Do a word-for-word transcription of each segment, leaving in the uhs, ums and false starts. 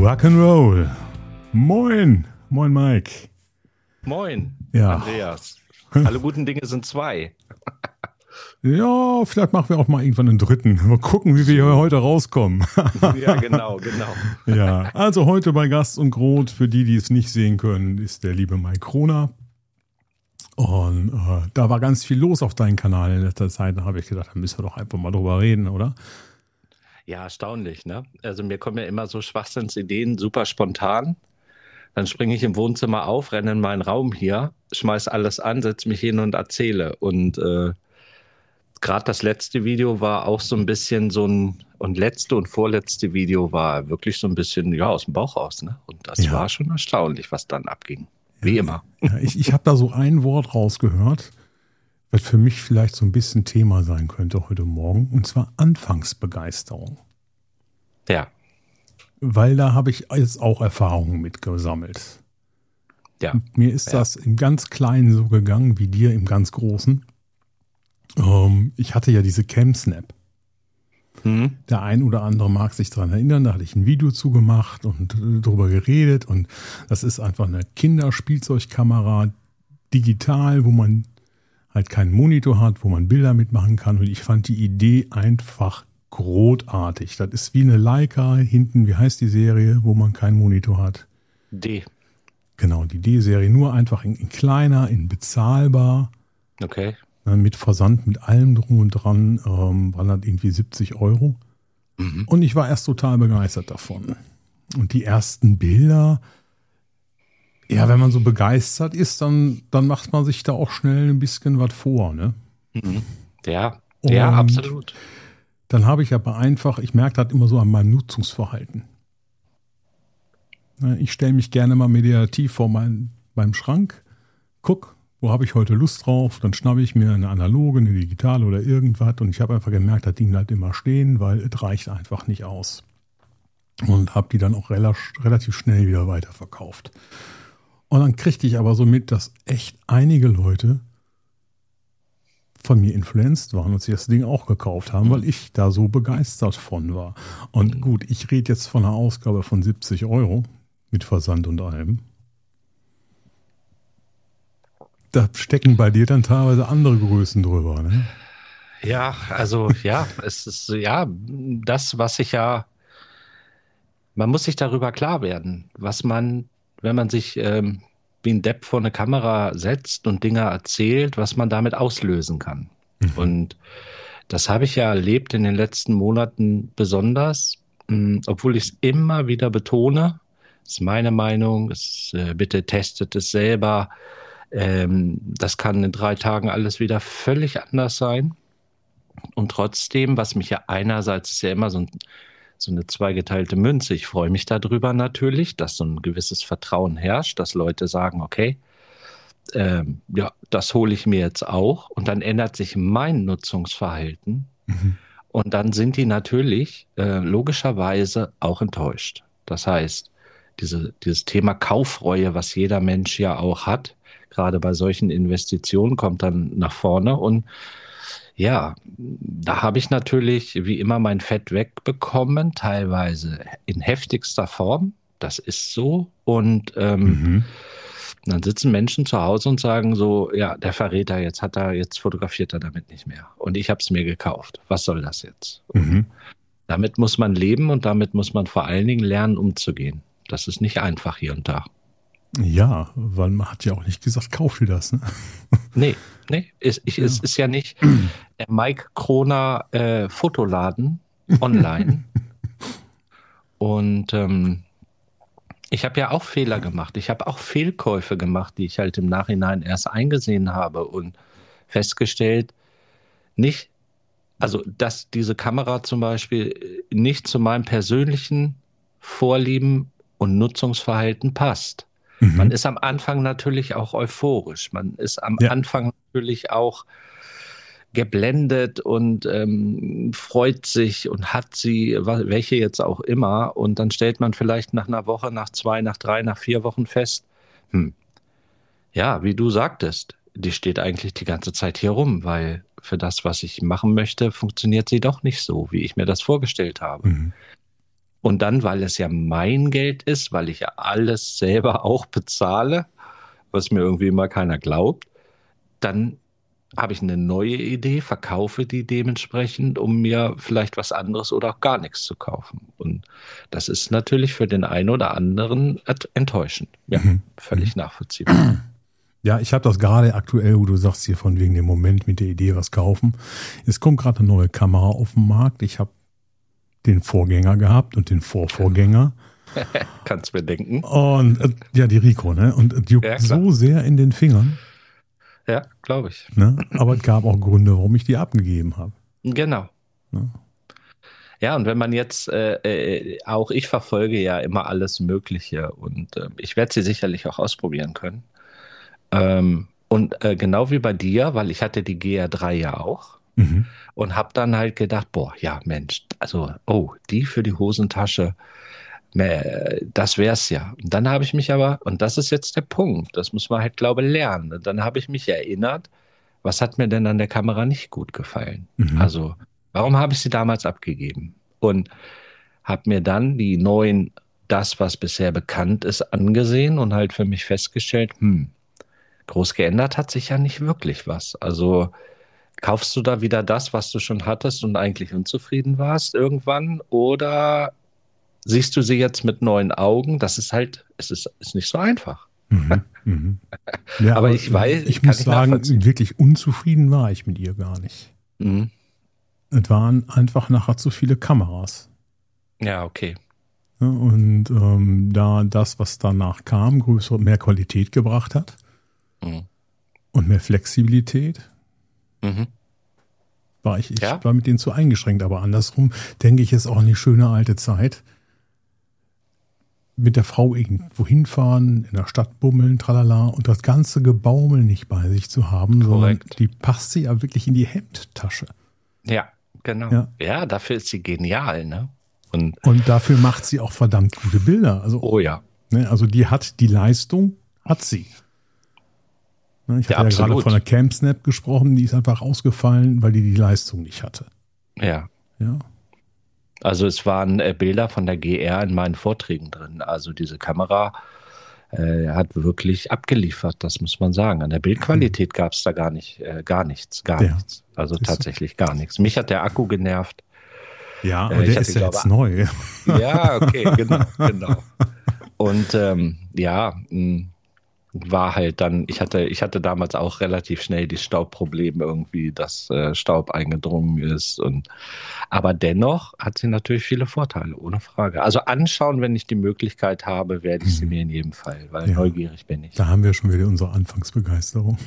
Rock'n'Roll. Moin, moin Mike. Moin, ja. Andreas. Alle guten Dinge sind zwei. Ja, vielleicht machen wir auch mal irgendwann einen dritten. Mal gucken, wie wir hier heute rauskommen. Ja, genau, genau. Ja, also heute bei Gast und Grot, für die, die es nicht sehen können, ist der liebe Mike Kroner. Und äh, da war ganz viel los auf deinem Kanal in letzter Zeit. Da habe ich gedacht, da müssen wir doch einfach mal drüber reden, oder? Ja, erstaunlich, ne? Also mir kommen ja immer so Schwachsinnsideen, super spontan. Dann springe ich im Wohnzimmer auf, renne in meinen Raum hier, schmeiß alles an, setze mich hin und erzähle. Und äh, gerade das letzte Video war auch so ein bisschen so ein, und letzte und vorletzte Video war wirklich so ein bisschen, ja, aus dem Bauch raus, ne? Und das Ja. war schon erstaunlich, was dann abging. Wie ja, immer. Ja, ich ich habe da so ein Wort rausgehört, was für mich vielleicht so ein bisschen Thema sein könnte heute Morgen, und zwar Anfangsbegeisterung. Ja. Weil da habe ich jetzt auch Erfahrungen mitgesammelt. Ja. Und mir ist Ja. das im ganz Kleinen so gegangen wie dir im ganz Großen. Ähm, ich hatte ja diese Cam-Snap. Hm? Der ein oder andere mag sich daran erinnern, da hatte ich ein Video zugemacht und äh, drüber geredet. Und das ist einfach eine Kinderspielzeugkamera, digital, wo man halt keinen Monitor hat, wo man Bilder mitmachen kann. Und ich fand die Idee einfach großartig. Das ist wie eine Leica hinten, wie heißt die Serie, wo man keinen Monitor hat? D. Genau, die D-Serie, nur einfach in, in kleiner, in bezahlbar, Okay. ne, mit Versand, mit allem drum und dran, ähm, waren das irgendwie siebzig Euro. Mhm. Und ich war erst total begeistert davon. Und die ersten Bilder, ja, wenn man so begeistert ist, dann, dann macht man sich da auch schnell ein bisschen was vor, ne? Mhm. Ja, Und ja, absolut. Dann habe ich aber einfach, ich merke das immer so an meinem Nutzungsverhalten. Ne, Ich stelle mich gerne mal meditativ vor mein, meinem Schrank, guck, wo habe ich heute Lust drauf, dann schnappe ich mir eine analoge, eine digitale oder irgendwas, und ich habe einfach gemerkt, das Ding bleibt immer stehen, weil es reicht einfach nicht aus. Und habe die dann auch rela- relativ schnell wieder weiterverkauft. Und dann kriegte ich aber so mit, dass echt einige Leute von mir influenced waren und sich das Ding auch gekauft haben, weil ich da so begeistert von war. Und gut, ich rede jetzt von einer Ausgabe von siebzig Euro mit Versand und allem. Da stecken bei dir dann teilweise andere Größen drüber, ne? Ja, also ja, es ist ja das, was ich ja, man muss sich darüber klar werden, was man, wenn man sich ähm, wie ein Depp vor eine Kamera setzt und Dinge erzählt, was man damit auslösen kann. Mhm. Und das habe ich ja erlebt in den letzten Monaten besonders, mh, obwohl ich es immer wieder betone. Das ist meine Meinung. Es, äh, bitte testet es selber. Ähm, das kann in drei Tagen alles wieder völlig anders sein. Und trotzdem, was mich ja einerseits ist ja immer so, ein, so eine zweigeteilte Münze. Ich freue mich darüber natürlich, dass so ein gewisses Vertrauen herrscht, dass Leute sagen, okay, ähm, ja, das hole ich mir jetzt auch. Und dann ändert sich mein Nutzungsverhalten. Mhm. Und dann sind die natürlich äh, logischerweise auch enttäuscht. Das heißt, diese, dieses Thema Kaufreue, was jeder Mensch ja auch hat, gerade bei solchen Investitionen, kommt dann nach vorne. Und ja, da habe ich natürlich wie immer mein Fett wegbekommen, teilweise in heftigster Form. Das ist so. Und ähm, Mhm. dann sitzen Menschen zu Hause und sagen so, ja, der Verräter, jetzt hat er, jetzt fotografiert er damit nicht mehr. Und ich habe es mir gekauft. Was soll das jetzt? Und Mhm. damit muss man leben und damit muss man vor allen Dingen lernen, umzugehen. Das ist nicht einfach hier und da. Ja, weil man hat ja auch nicht gesagt, kauf dir das, ne? Nee, nee, es, ich, Ja. es ist ja nicht der Mike Kroner äh, Fotoladen online. Und ähm, ich habe ja auch Fehler gemacht. Ich habe auch Fehlkäufe gemacht, die ich halt im Nachhinein erst eingesehen habe und festgestellt, nicht, also dass diese Kamera zum Beispiel nicht zu meinem persönlichen Vorlieben und Nutzungsverhalten passt. Man Mhm. ist am Anfang natürlich auch euphorisch. Man ist am Ja. Anfang natürlich auch geblendet und ähm, freut sich und hat sie, wa- welche jetzt auch immer. Und dann stellt man vielleicht nach einer Woche, nach zwei, nach drei, nach vier Wochen fest, hm, ja, wie du sagtest, die steht eigentlich die ganze Zeit hier rum, weil für das, was ich machen möchte, funktioniert sie doch nicht so, wie ich mir das vorgestellt habe. Mhm. Und dann, weil es ja mein Geld ist, weil ich ja alles selber auch bezahle, was mir irgendwie immer keiner glaubt, dann habe ich eine neue Idee, verkaufe die dementsprechend, um mir vielleicht was anderes oder auch gar nichts zu kaufen. Und das ist natürlich für den einen oder anderen enttäuschend. Ja, Mhm. völlig nachvollziehbar. Ja, ich habe das gerade aktuell, wo du sagst hier von wegen dem Moment mit der Idee was kaufen. Es kommt gerade eine neue Kamera auf den Markt. Ich habe den Vorgänger gehabt und den Vorvorgänger. Kannst mir denken. Und äh, ja, die Ricoh, ne? Und die juckt Ja, so sehr in den Fingern. Ja, glaube ich. Ne? Aber es gab auch Gründe, warum ich die abgegeben habe. Genau. Ne? Ja, und wenn man jetzt, äh, äh, auch ich verfolge ja immer alles Mögliche und äh, ich werde sie sicherlich auch ausprobieren können. Ähm, und äh, genau wie bei dir, weil ich hatte die G R drei ja auch Mhm. und habe dann halt gedacht, boah, ja Mensch, also, oh, die für die Hosentasche, äh, das wär's ja. Und dann habe ich mich aber, und das ist jetzt der Punkt, das muss man halt, glaube ich, lernen. Und dann habe ich mich erinnert, was hat mir denn an der Kamera nicht gut gefallen? Mhm. Also, warum habe ich sie damals abgegeben? Und habe mir dann die neuen, das, was bisher bekannt ist, angesehen und halt für mich festgestellt, hm, groß geändert hat sich ja nicht wirklich was. Also kaufst du da wieder das, was du schon hattest und eigentlich unzufrieden warst irgendwann? Oder siehst du sie jetzt mit neuen Augen? Das ist halt, es ist, ist nicht so einfach. Mhm. Mhm. Ja, aber, aber ich weiß, ich kann muss ich sagen, wirklich unzufrieden war ich mit ihr gar nicht. Mhm. Es waren einfach nachher zu viele Kameras. Ja, okay. Ja, und ähm, da das, was danach kam, größere, mehr Qualität gebracht hat Mhm. und mehr Flexibilität, Mhm. war ich, ich Ja? war mit denen zu eingeschränkt. Aber andersrum denke ich, ist auch eine schöne alte Zeit. Mit der Frau irgendwo hinfahren, in der Stadt bummeln, tralala, und das ganze Gebaumel nicht bei sich zu haben, sondern Korrekt. die passt sie ja wirklich in die Hemdtasche. Ja, genau. Ja. Ja, dafür ist sie genial, ne? Und, Und dafür macht sie auch verdammt gute Bilder. Also, oh ja. ne, also die hat die Leistung, hat sie. Ne, ich Ja, hatte ja, gerade absolut. von der CamSnap gesprochen, die ist einfach ausgefallen, weil die die Leistung nicht hatte. Ja. Ja. Also es waren äh, Bilder von der G R in meinen Vorträgen drin. Also diese Kamera äh, hat wirklich abgeliefert, das muss man sagen. An der Bildqualität gab es da gar nicht, äh, gar nichts, gar Ja. nichts. Also Ist so. tatsächlich gar nichts. Mich hat der Akku genervt. Ja, aber Äh, ich der hatte, ist ja glaube, jetzt neu. Ja, okay, genau, genau. Und ähm, ja, mh, war halt dann, ich hatte, ich hatte damals auch relativ schnell die Staubprobleme irgendwie, dass äh, Staub eingedrungen ist. Und aber dennoch hat sie natürlich viele Vorteile, ohne Frage. Also anschauen, wenn ich die Möglichkeit habe, werde ich sie mir in jedem Fall, weil Ja. neugierig bin ich. Da haben wir schon wieder unsere Anfangsbegeisterung.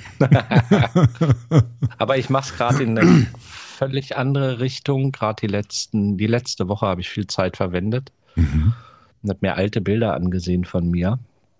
Aber ich mache es gerade in eine völlig andere Richtung. Gerade die letzten, die letzte Woche habe ich viel Zeit verwendet Mhm. und habe mir alte Bilder angesehen von mir.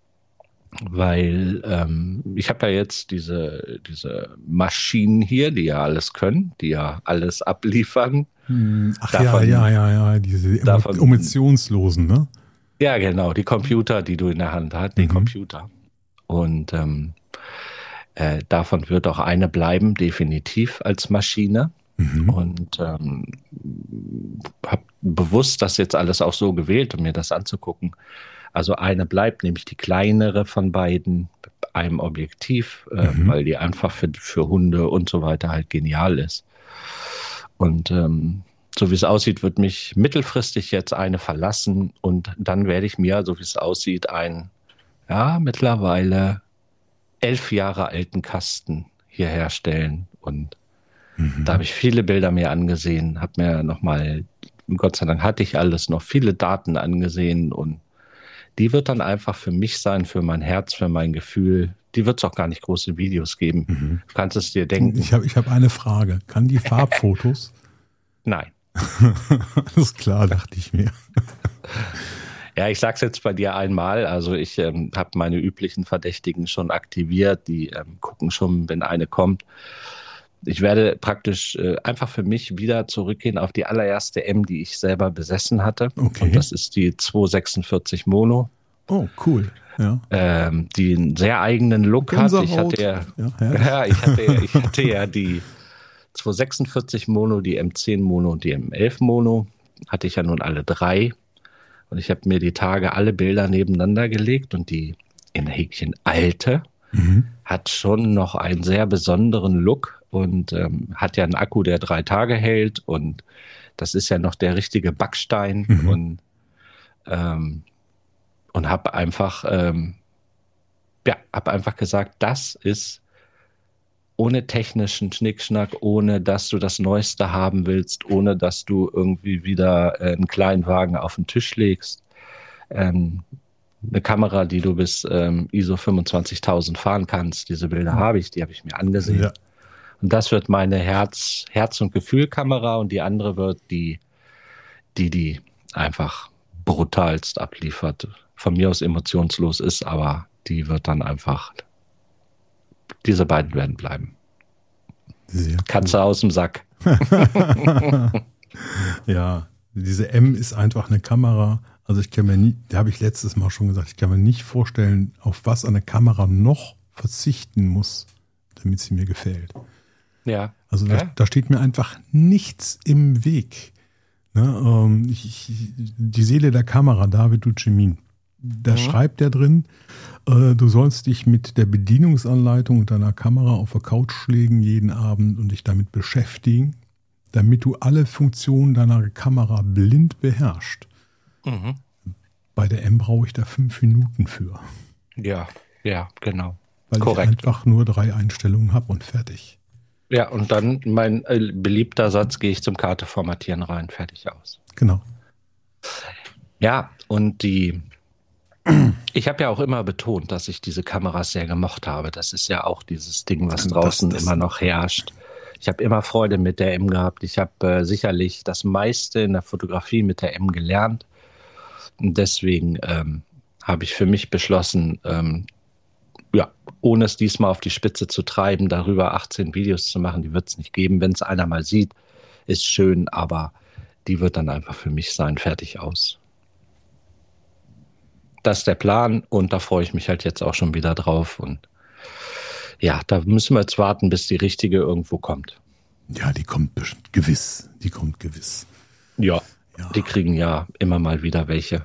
Weil ähm, ich habe ja jetzt diese, diese Maschinen hier, die ja alles können, die ja alles abliefern. Ach Davon- ja, ja, ja, ja, diese Emo davon- Emotionslosen, ne? Ja, genau, die Computer, die du in der Hand hast, die Mhm. Computer. Und ähm, äh, davon wird auch eine bleiben, definitiv als Maschine. Mhm. Und ähm, habe bewusst das jetzt alles auch so gewählt, um mir das anzugucken. Also eine bleibt, nämlich die kleinere von beiden, mit einem Objektiv, äh, Mhm. weil die einfach für, für Hunde und so weiter halt genial ist. Und ähm, so wie es aussieht, wird mich mittelfristig jetzt eine verlassen und dann werde ich mir, so wie es aussieht, einen, ja, mittlerweile elf Jahre alten Kasten hier herstellen. Und Mhm. da habe ich viele Bilder mir angesehen, habe mir nochmal, Gott sei Dank hatte ich alles noch, viele Daten angesehen und die wird dann einfach für mich sein, für mein Herz, für mein Gefühl. Die wird es auch gar nicht große Videos geben. Mhm. Du kannst es dir denken. Ich habe ich hab eine Frage. Kann die Farbfotos? Nein. Alles klar, dachte ich mir. Ja, ich sag's jetzt bei dir einmal. Also ich ähm, habe meine üblichen Verdächtigen schon aktiviert. Die ähm, gucken schon, wenn eine kommt. Ich werde praktisch äh, einfach für mich wieder zurückgehen auf die allererste M, die ich selber besessen hatte. Okay. Und das ist die zweihundertsechsundvierzig Mono, Oh, cool. Ja. ähm, die einen sehr eigenen Look hat. Ich Gänsehaut. hatte ja, Ja, herrlich. ja, ich hatte, ich hatte ja die zweihundertsechsundvierzig Mono, die M zehn Mono und die M elf Mono. Hatte ich ja nun alle drei. Und ich habe mir die Tage alle Bilder nebeneinander gelegt und die in Häkchen alte mhm. hat schon noch einen sehr besonderen Look und ähm, hat ja einen Akku, der drei Tage hält und das ist ja noch der richtige Backstein mhm. und ähm, und habe einfach ähm, ja, habe einfach gesagt, das ist ohne technischen Schnickschnack, ohne dass du das Neueste haben willst, ohne dass du irgendwie wieder äh, einen kleinen Wagen auf den Tisch legst. Ähm, eine Kamera, die du bis ähm, I S O fünfundzwanzigtausend fahren kannst. Diese Bilder habe ich, die habe ich mir angesehen. Ja. Und das wird meine Herz, Herz- und Gefühlkamera und die andere wird die, die, die einfach brutalst abliefert. Von mir aus emotionslos ist, aber die wird dann einfach, diese beiden werden bleiben. Sehr Katze cool. Aus dem Sack. Ja, diese M ist einfach eine Kamera. Also ich kann mir nie, da habe ich letztes Mal schon gesagt, ich kann mir nicht vorstellen, auf was eine Kamera noch verzichten muss, damit sie mir gefällt. Ja. Also da, ja. da steht mir einfach nichts im Weg. Ne, ähm, ich, ich, die Seele der Kamera, David Duchemin, da mhm. schreibt er drin, äh, du sollst dich mit der Bedienungsanleitung und deiner Kamera auf der Couch legen jeden Abend und dich damit beschäftigen, damit du alle Funktionen deiner Kamera blind beherrschst. Mhm. Bei der M brauche ich da fünf Minuten für. Ja, ja, genau. Weil Korrekt. ich einfach nur drei Einstellungen habe und fertig. Ja, und dann mein äh, beliebter Satz, gehe ich zum Karte formatieren rein, fertig aus. Genau. Ja, und die, ich habe ja auch immer betont, dass ich diese Kameras sehr gemocht habe. Das ist ja auch dieses Ding, was draußen das, das immer noch herrscht. Ich habe immer Freude mit der M gehabt. Ich habe äh, sicherlich das meiste in der Fotografie mit der M gelernt. Und deswegen ähm, habe ich für mich beschlossen, ähm, ja, ohne es diesmal auf die Spitze zu treiben, darüber achtzehn Videos zu machen, die wird es nicht geben. Wenn es einer mal sieht, ist schön, aber die wird dann einfach für mich sein, fertig aus. Das ist der Plan und da freue ich mich halt jetzt auch schon wieder drauf. Und ja, da müssen wir jetzt warten, bis die richtige irgendwo kommt. Ja, die kommt bestimmt gewiss. Die kommt gewiss. Ja, ja. Die kriegen ja immer mal wieder welche.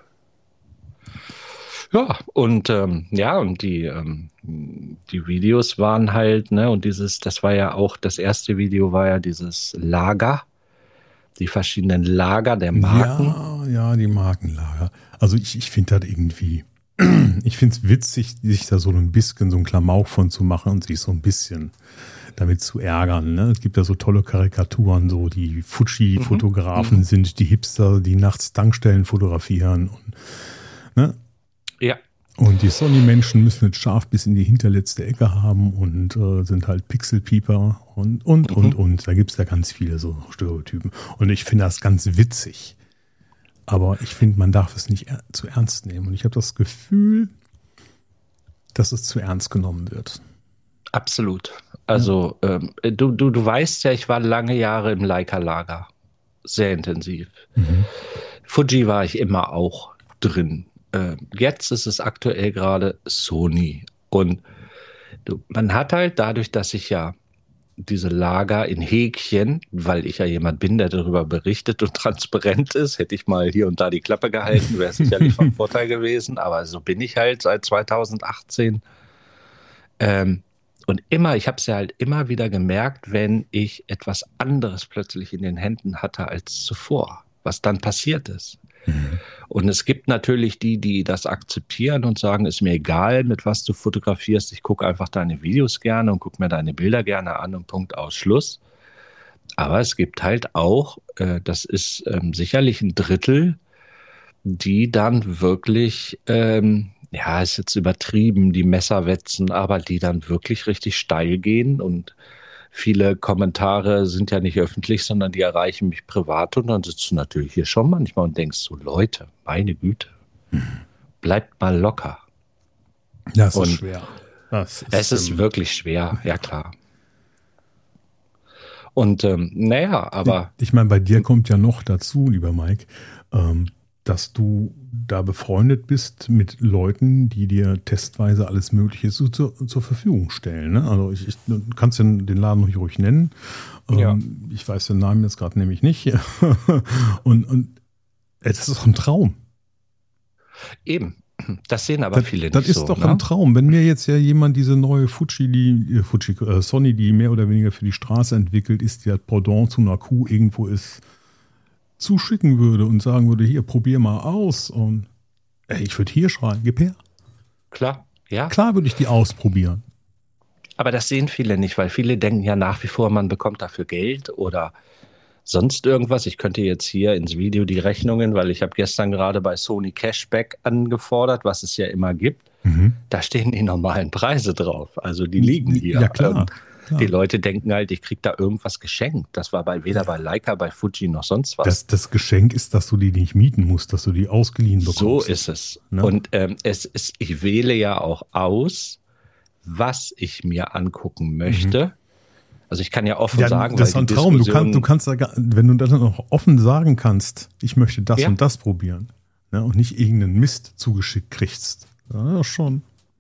Ja, und ähm, ja, und die, ähm, die Videos waren halt, ne, und dieses, das war ja auch, das erste Video war ja dieses Lager, die verschiedenen Lager der Marken. Ja, ja, die Markenlager. Also ich, ich finde das irgendwie, ich finde es witzig, sich da so ein bisschen so ein Klamauk von zu machen und sich so ein bisschen damit zu ärgern. Ne? Es gibt ja so tolle Karikaturen, so die Fuji-Fotografen mhm. sind die Hipster, die nachts Tankstellen fotografieren. Und, ne? Ja. Und die Sony-Menschen müssen es scharf bis in die hinterletzte Ecke haben und äh, sind halt Pixelpieper und, und, mhm. und, und. Da gibt es ja ganz viele so Stereotypen. Und ich finde das ganz witzig. Aber ich finde, man darf es nicht er- zu ernst nehmen. Und ich habe das Gefühl, dass es zu ernst genommen wird. Absolut. Also ja. ähm, du, du, du weißt ja, ich war lange Jahre im Leica-Lager. Sehr intensiv. Mhm. Fuji war ich immer auch drin. Jetzt ist es aktuell gerade Sony. Und du, man hat halt dadurch, dass ich ja diese Lager in Häkchen, weil ich ja jemand bin, der darüber berichtet und transparent ist, hätte ich mal hier und da die Klappe gehalten, wäre es sicherlich von Vorteil gewesen. Aber so bin ich halt seit zweitausendachtzehn. Ähm, und immer, ich habe es ja halt immer wieder gemerkt, wenn ich etwas anderes plötzlich in den Händen hatte als zuvor, was dann passiert ist. Mhm. Und es gibt natürlich die, die das akzeptieren und sagen, ist mir egal, mit was du fotografierst, ich gucke einfach deine Videos gerne und gucke mir deine Bilder gerne an und Punkt aus Schluss. Aber es gibt halt auch, äh, das ist ähm, sicherlich ein Drittel, die dann wirklich, ähm, ja, ist jetzt übertrieben, die Messer wetzen, aber die dann wirklich richtig steil gehen und viele Kommentare sind ja nicht öffentlich, sondern die erreichen mich privat und dann sitzt du natürlich hier schon manchmal und denkst so, Leute, meine Güte, bleibt mal locker. Das und ist schwer. Das ist, es ist ähm, wirklich schwer, ja klar. Und ähm, naja, aber... Ich, ich meine, bei dir kommt ja noch dazu, lieber Mike, ähm, dass du da befreundet bist mit Leuten, die dir testweise alles Mögliche zu, zu, zur Verfügung stellen. Ne? Also ich, ich du kannst den, den Laden ruhig, ruhig nennen. Ähm, ja. Ich weiß den Namen jetzt gerade nämlich nicht. und, und das ist doch ein Traum. Eben. Das sehen aber das, viele das nicht so. Das ist doch ne? ein Traum. Wenn mir jetzt ja jemand diese neue Fuji, die äh, Fuji, äh, Sony, die mehr oder weniger für die Straße entwickelt ist, die das Pendant zu einer Kuh irgendwo ist, zuschicken würde und sagen würde, hier, probier mal aus. Und ey, ich würde hier schreien, gib her. Klar, ja. Klar würde ich die ausprobieren. Aber das sehen viele nicht, weil viele denken ja nach wie vor, man bekommt dafür Geld oder sonst irgendwas. Ich könnte jetzt hier ins Video die Rechnungen, weil ich habe gestern gerade bei Sony Cashback angefordert, was es ja immer gibt. Mhm. Da stehen die normalen Preise drauf. Also die liegen hier. Ja, klar. klar. Die Leute denken halt, ich kriege da irgendwas geschenkt. Das war bei weder bei Leica, bei Fuji noch sonst was. Das, das Geschenk ist, dass du die nicht mieten musst, dass du die ausgeliehen bekommst. So ist es. Ne? Und ähm, es ist, ich wähle ja auch aus, was ich mir angucken möchte. Mhm. Also ich kann ja offen ja, sagen, das ist ein Traum. Du kannst, du kannst, wenn du dann auch offen sagen kannst, ich möchte das ja. und das probieren, ne, und nicht irgendeinen Mist zugeschickt kriegst. Ja, schon.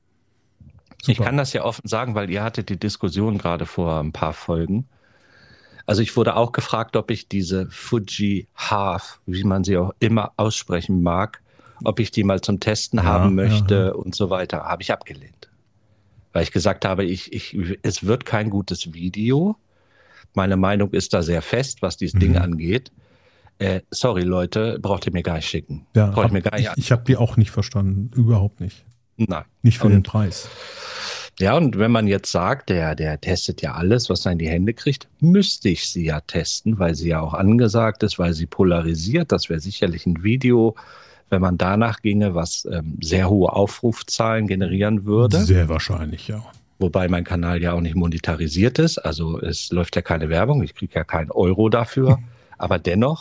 Super. Ich kann das ja offen sagen, weil ihr hattet die Diskussion gerade vor ein paar Folgen. Also ich wurde auch gefragt, ob ich diese Fuji Half, wie man sie auch immer aussprechen mag, ob ich die mal zum Testen ja, haben möchte ja, ja. und so weiter. Habe ich abgelehnt. Weil ich gesagt habe, ich, ich, es wird kein gutes Video. Meine Meinung ist da sehr fest, was dieses mhm. Ding angeht. Äh, sorry, Leute, braucht ihr mir gar nicht schicken. Ja, Braucht hab, mir gar nicht ich ich habe die auch nicht verstanden. Überhaupt nicht. Nein. Nicht für und, den Preis. Ja, und wenn man jetzt sagt, der, der testet ja alles, was er in die Hände kriegt, müsste ich sie ja testen, weil sie ja auch angesagt ist, weil sie polarisiert. Das wäre sicherlich ein Video, wenn man danach ginge, was ähm, sehr hohe Aufrufzahlen generieren würde. Sehr wahrscheinlich, ja. Wobei mein Kanal ja auch nicht monetarisiert ist, also es läuft ja keine Werbung, ich kriege ja keinen Euro dafür, aber dennoch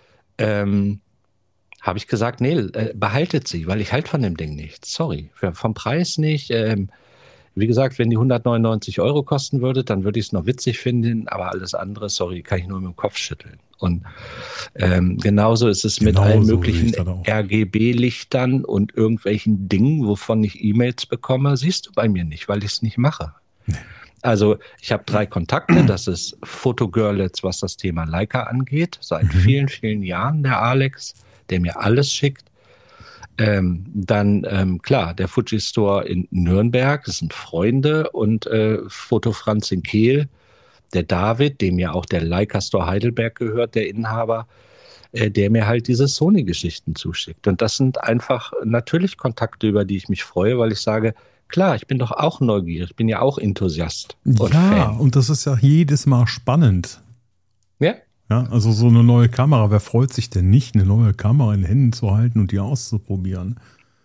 ähm, habe ich gesagt, nee, äh, behaltet sie, weil ich halt von dem Ding nichts, sorry, für, vom Preis nicht. Ähm, wie gesagt, wenn die hundertneunundneunzig Euro kosten würde, dann würde ich es noch witzig finden, aber alles andere, sorry, kann ich nur mit dem Kopf schütteln. Und ähm, genauso ist es mit genau allen so möglichen R G B-Lichtern und irgendwelchen Dingen, wovon ich E-Mails bekomme, siehst du bei mir nicht, weil ich es nicht mache. Nee. Also ich habe drei Kontakte, das ist Photogirlets, was das Thema Leica angeht, seit mhm. vielen, vielen Jahren der Alex, der mir alles schickt. Ähm, dann, ähm, klar, der Fuji Store in Nürnberg, das sind Freunde, und äh, Foto Franz in Kehl, der David, dem ja auch der Leica Store Heidelberg gehört, der Inhaber, äh, der mir halt diese Sony-Geschichten zuschickt. Und das sind einfach natürlich Kontakte, über die ich mich freue, weil ich sage, klar, ich bin doch auch neugierig, ich bin ja auch Enthusiast und ja, Fan. Und das ist ja jedes Mal spannend. Ja. Ja, also so eine neue Kamera, wer freut sich denn nicht, eine neue Kamera in den Händen zu halten und die auszuprobieren?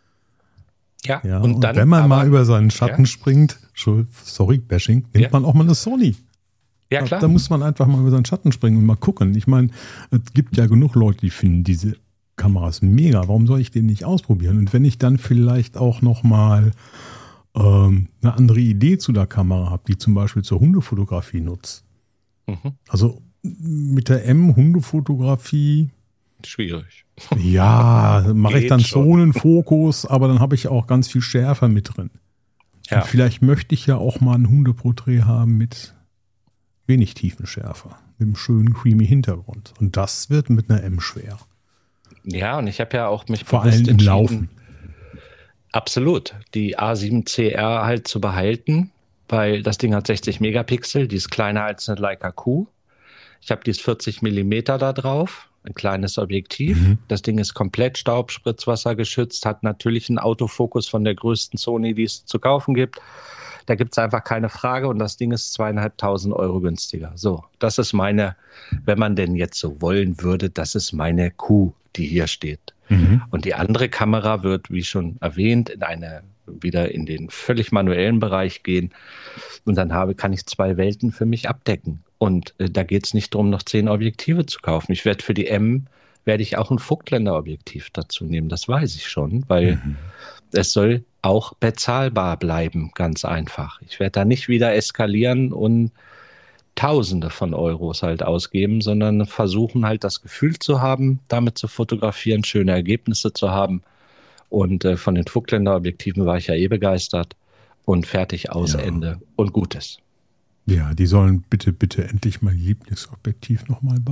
Ja, ja und, und dann, wenn man aber mal über seinen Schatten ja. springt, sorry, Bashing, nimmt ja. man auch mal eine Sony. Ja, klar. Da muss man einfach mal über seinen Schatten springen und mal gucken. Ich meine, es gibt ja genug Leute, die finden diese Kameras mega. Warum soll ich den nicht ausprobieren? Und wenn ich dann vielleicht auch noch mal ähm, eine andere Idee zu der Kamera habe, die zum Beispiel zur Hundefotografie nutzt. Mhm. Also mit der M-Hundefotografie. Schwierig. Ja, mache ich dann schon einen Fokus, aber dann habe ich auch ganz viel Schärfe mit drin. Ja. Und vielleicht möchte ich ja auch mal ein Hundeporträt haben mit wenig Tiefenschärfe, mit einem schönen creamy Hintergrund. Und das wird mit einer M schwer. Ja, und ich habe ja auch mich vor allem im Laufen. Absolut, die A sieben C R halt zu behalten, weil das Ding hat sechzig Megapixel, die ist kleiner als eine Leica Q. Ich habe dieses vierzig Millimeter da drauf, ein kleines Objektiv. Mhm. Das Ding ist komplett Staubspritzwasser geschützt, hat natürlich einen Autofokus von der größten Sony, die es zu kaufen gibt. Da gibt es einfach keine Frage und das Ding ist zweieinhalbtausend Euro günstiger. So, das ist meine, wenn man denn jetzt so wollen würde, das ist meine Q, die hier steht. Mhm. Und die andere Kamera wird, wie schon erwähnt, in eine wieder in den völlig manuellen Bereich gehen. Und dann habe, kann ich zwei Welten für mich abdecken. Und äh, da geht es nicht darum, noch zehn Objektive zu kaufen. Ich werde für die M, werde ich auch ein Vogtländer-Objektiv dazu nehmen. Das weiß ich schon, weil mhm. es soll auch bezahlbar bleiben, ganz einfach. Ich werde da nicht wieder eskalieren und Tausende von Euros halt ausgeben, sondern versuchen halt das Gefühl zu haben, damit zu fotografieren, schöne Ergebnisse zu haben. Und äh, von den Vogtländer Objektiven war ich ja eh begeistert. Und fertig, aus, ja. Ende und Gutes. Ja, die sollen bitte, bitte endlich mal Lieblingsobjektiv nochmal bauen.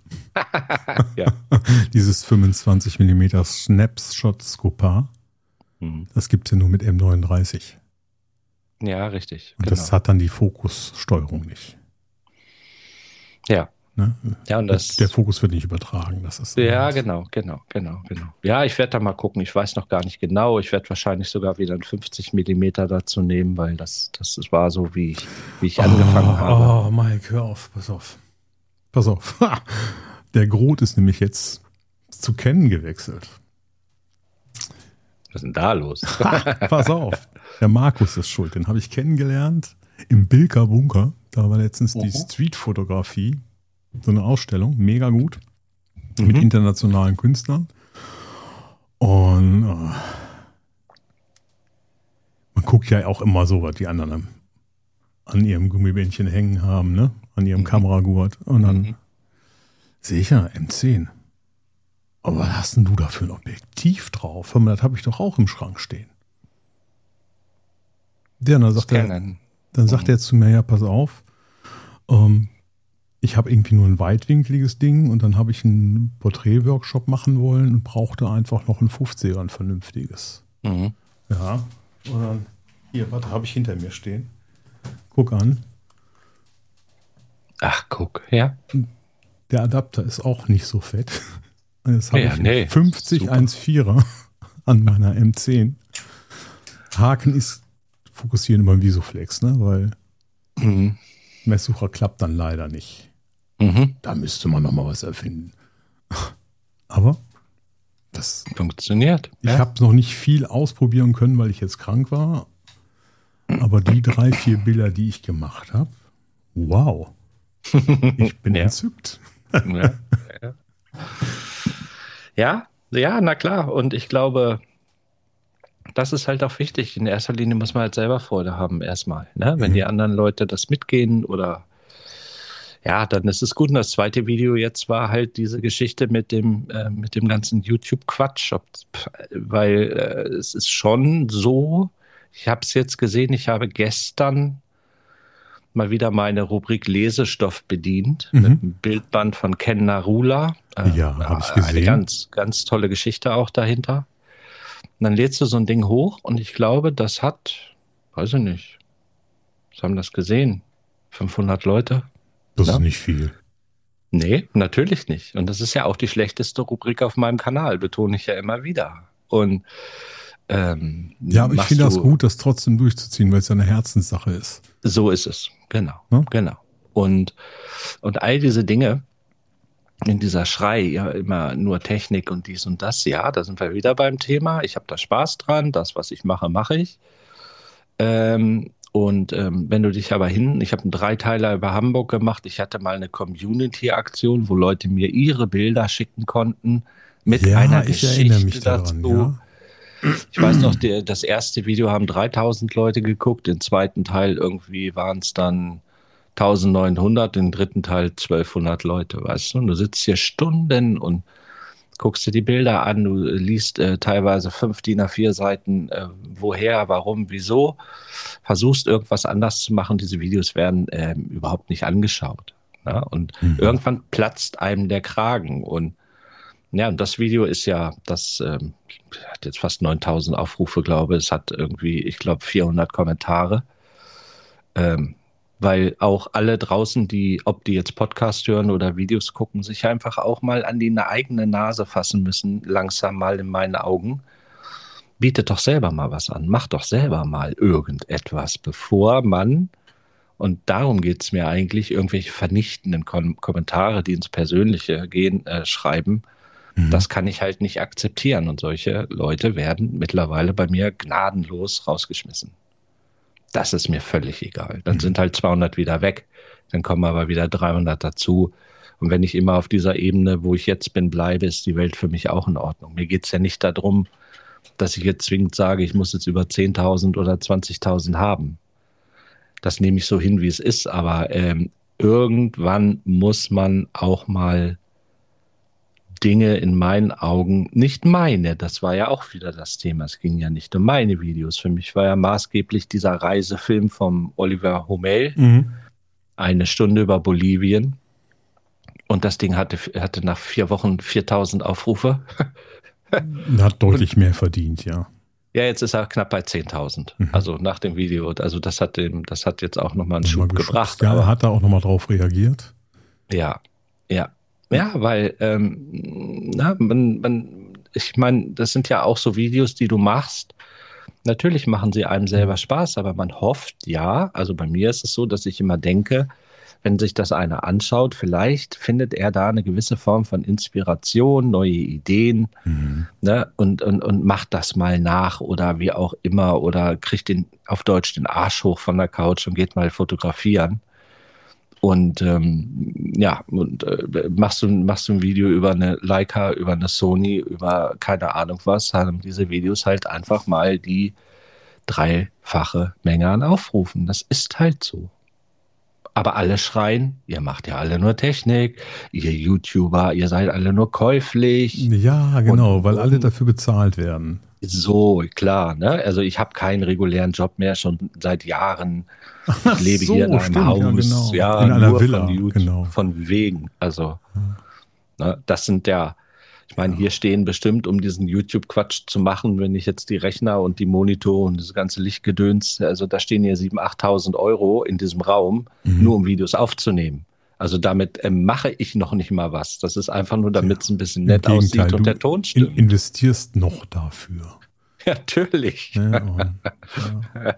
Ja. Dieses fünfundzwanzig Millimeter Snapshot Scopar. Mhm. Das gibt es ja nur mit M neununddreißig. Ja, richtig. Und genau. das hat dann die Fokussteuerung nicht. Ja. Ne? Ja, und das, der Fokus wird nicht übertragen. Das ist ja, halt. genau, genau, genau, genau. Ja, ich werde da mal gucken. Ich weiß noch gar nicht genau. Ich werde wahrscheinlich sogar wieder einen fünfzig Millimeter dazu nehmen, weil das, das war so, wie ich, wie ich Oh, angefangen habe. Oh, Mike, hör auf, pass auf. Pass auf. Der Groth ist nämlich jetzt zu Canon gewechselt. Was ist denn da los? Pass auf. Der Markus ist schuld. Den habe ich kennengelernt im Bilker Bunker. Da war letztens die Mhm. Streetfotografie. So eine Ausstellung. Mega gut. Mhm. Mit internationalen Künstlern. Und äh, man guckt ja auch immer so, was die anderen an ihrem Gummibändchen hängen haben, ne? An ihrem Mhm. Kameragurt. Und dann Mhm. sehe ich ja M zehn. Aber was hast denn du da für ein Objektiv drauf? Hör mal, das habe ich doch auch im Schrank stehen. Der, dann sagt er, Scannen. dann sagt Mhm. er zu mir, ja, pass auf, ähm, ich habe irgendwie nur ein weitwinkliges Ding und dann habe ich einen Porträtworkshop machen wollen und brauchte einfach noch ein fünfziger, ein vernünftiges. Mhm. Ja, und dann, hier, warte, habe ich hinter mir stehen. Guck an, Ach, guck, ja. der Adapter ist auch nicht so fett. Jetzt habe Ja, ich nee, fünfzig super. eins Komma vierer an meiner M zehn. Haken ist fokussieren beim Visoflex, ne? Weil Mhm. Messsucher klappt dann leider nicht. Mhm. Da müsste man noch mal was erfinden. Aber das, Funktioniert. ich ja. habe noch nicht viel ausprobieren können, weil ich jetzt krank war. Aber die drei, vier Bilder, die ich gemacht habe, wow. Ich bin Ja. entzückt. Ja, ja. ja, ja, na klar. Und ich glaube, das ist halt auch wichtig. In erster Linie muss man halt selber Freude haben erstmal. Ne? Wenn Mhm. die anderen Leute das mitgehen oder ja, dann ist es gut. Und das zweite Video jetzt war halt diese Geschichte mit dem, äh, mit dem ganzen YouTube-Quatsch. Ob- Weil äh, es ist schon so, ich habe es jetzt gesehen, ich habe gestern mal wieder meine Rubrik Lesestoff bedient Mhm. mit einem Bildband von Ken Narula. Äh, Ja, hab ich Eine gesehen. ganz, ganz tolle Geschichte auch dahinter. Und dann lädst du so ein Ding hoch und ich glaube, das hat, weiß ich nicht, was haben das gesehen? fünfhundert Leute? Das Ja. ist nicht viel. Nee, natürlich nicht. Und das ist ja auch die schlechteste Rubrik auf meinem Kanal, betone ich ja immer wieder. Und ähm, Ja, aber ich machst finde das du- gut, das trotzdem durchzuziehen, weil es ja eine Herzenssache ist. So ist es, genau, Ne? genau. Und, und all diese Dinge, in dieser Schrei, ja, immer nur Technik und dies und das, ja, da sind wir wieder beim Thema. Ich habe da Spaß dran, das, was ich mache, mache ich. Ähm, und ähm, wenn du dich aber hin, ich habe einen Dreiteiler über Hamburg gemacht, ich hatte mal eine Community-Aktion, wo Leute mir ihre Bilder schicken konnten mit ja, einer ich Geschichte erinnere mich daran, dazu. ja. Ich weiß noch, der, das erste Video haben dreitausend Leute geguckt, den zweiten Teil irgendwie waren es dann neunzehnhundert, den dritten Teil zwölfhundert Leute, weißt du? Und du sitzt hier Stunden und guckst dir die Bilder an, du liest äh, teilweise fünf D I N A vier Seiten, äh, woher, warum, wieso, versuchst irgendwas anders zu machen, diese Videos werden ähm, überhaupt nicht angeschaut. Ja? Und Mhm. irgendwann platzt einem der Kragen und ja, und das Video ist ja, das ähm, hat jetzt fast neuntausend Aufrufe, glaube ich. Es hat irgendwie, ich glaube, vierhundert Kommentare. Ähm, weil auch alle draußen, die, ob die jetzt Podcast hören oder Videos gucken, sich einfach auch mal an die eigene Nase fassen müssen, langsam mal in meinen Augen. Bietet doch selber mal was an. Macht doch selber mal irgendetwas, bevor man, und darum geht es mir eigentlich, irgendwelche vernichtenden Kom Kommentare, die ins Persönliche gehen, äh, schreiben. Mhm. Das kann ich halt nicht akzeptieren. Und solche Leute werden mittlerweile bei mir gnadenlos rausgeschmissen. Das ist mir völlig egal. Dann Mhm. sind halt zweihundert wieder weg. Dann kommen aber wieder dreihundert dazu. Und wenn ich immer auf dieser Ebene, wo ich jetzt bin, bleibe, ist die Welt für mich auch in Ordnung. Mir geht es ja nicht darum, dass ich jetzt zwingend sage, ich muss jetzt über zehntausend oder zwanzigtausend haben. Das nehme ich so hin, wie es ist. Aber ähm, irgendwann muss man auch mal Dinge in meinen Augen, nicht meine, das war ja auch wieder das Thema, es ging ja nicht um meine Videos, für mich war ja maßgeblich dieser Reisefilm vom Oliver Homel, Mhm. eine Stunde über Bolivien, Und das Ding hatte, hatte nach vier Wochen viertausend Aufrufe. Hat deutlich und, mehr verdient, ja. Ja, jetzt ist er knapp bei zehntausend. Mhm. Also nach dem Video. Also das hat dem, das hat jetzt auch nochmal einen Schub mal gebracht. Ja, aber, hat er auch nochmal drauf reagiert? Ja, ja. Ja, weil ähm, na, man, man, ich meine, das sind ja auch so Videos, die du machst. Natürlich machen sie einem selber Spaß, aber man hofft, ja, also bei mir ist es so, dass ich immer denke, wenn sich das einer anschaut, vielleicht findet er da eine gewisse Form von Inspiration, neue Ideen, mhm. ne, und, und, und macht das mal nach oder wie auch immer oder kriegt den auf Deutsch den Arsch hoch von der Couch und geht mal fotografieren. Und ähm, ja, und äh, machst du machst du ein Video über eine Leica, über eine Sony, über keine Ahnung was, haben diese Videos halt einfach mal die dreifache Menge an Aufrufen. Das ist halt so. Aber alle schreien, ihr macht ja alle nur Technik, ihr YouTuber, ihr seid alle nur käuflich. Ja, genau, und, weil alle dafür bezahlt werden. So, klar, ne? Also ich habe keinen regulären Job mehr, schon seit Jahren. Ich lebe so, hier in einem stimmt, Haus, ja, genau. ja, in einer nur Villa, von, YouTube, genau. von wegen. Also, ja. ne, das sind ja, ich meine, ja. hier stehen bestimmt, um diesen YouTube-Quatsch zu machen, wenn ich jetzt die Rechner und die Monitore und das ganze Lichtgedöns, also da stehen hier siebentausend, achttausend Euro in diesem Raum, mhm. nur um Videos aufzunehmen. Also damit äh, mache ich noch nicht mal was. Das ist einfach nur, damit es ein bisschen nett aussieht und der Ton stimmt. Du investierst noch dafür. Ja, natürlich. Ja, und, ja.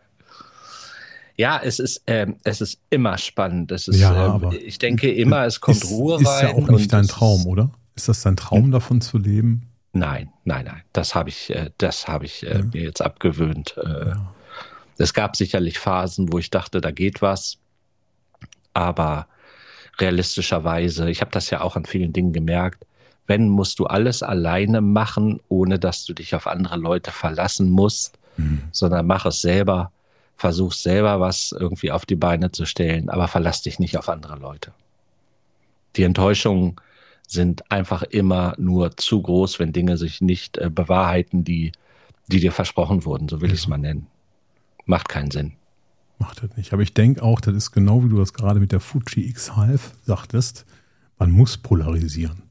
ja es ist ähm, es ist immer spannend. Es ist, ja, ähm, aber ich denke immer, es kommt ist, Ruhe ist rein. Ist ja auch nicht dein Traum, oder? Ist das dein Traum, hm. davon zu leben? Nein, nein, nein. Das habe ich, äh, das habe ich äh, ja. mir jetzt abgewöhnt. Äh, ja. Es gab sicherlich Phasen, wo ich dachte, da geht was. Aber realistischerweise, ich habe das ja auch an vielen Dingen gemerkt, wenn, musst du alles alleine machen, ohne dass du dich auf andere Leute verlassen musst, mhm. sondern mach es selber, versuch selber was irgendwie auf die Beine zu stellen, aber verlass dich nicht auf andere Leute. Die Enttäuschungen sind einfach immer nur zu groß, wenn Dinge sich nicht äh, bewahrheiten, die, die dir versprochen wurden, so will ja. ich es mal nennen. Macht keinen Sinn. Macht das nicht. Aber ich denke auch, das ist genau wie du das gerade mit der Fuji X-Half sagtest, man muss polarisieren.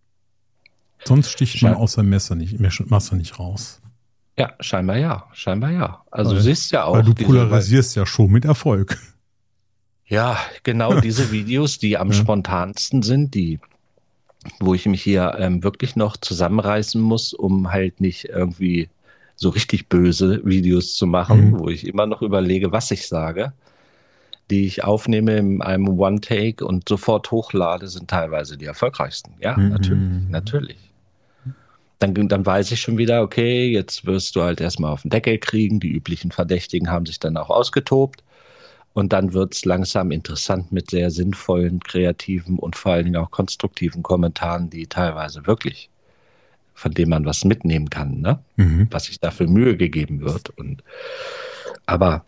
Sonst sticht man aus seinem Messer nicht, Messer nicht raus. Ja, scheinbar ja. Scheinbar ja. Also weil, du siehst ja auch. Weil du diese, polarisierst weil, ja schon mit Erfolg. Ja, genau diese Videos, die am ja. spontansten sind, die, wo ich mich hier ähm, wirklich noch zusammenreißen muss, um halt nicht irgendwie so richtig böse Videos zu machen, mhm. wo ich immer noch überlege, was ich sage, die ich aufnehme in einem One-Take und sofort hochlade, sind teilweise die erfolgreichsten. Ja, mhm. natürlich, natürlich. Dann, dann weiß ich schon wieder, okay, jetzt wirst du halt erstmal auf den Deckel kriegen, die üblichen Verdächtigen haben sich dann auch ausgetobt und dann wird es langsam interessant mit sehr sinnvollen, kreativen und vor allen Dingen auch konstruktiven Kommentaren, die teilweise wirklich, von denen man was mitnehmen kann, ne? Mhm. Was sich da für Mühe gegeben wird. Und aber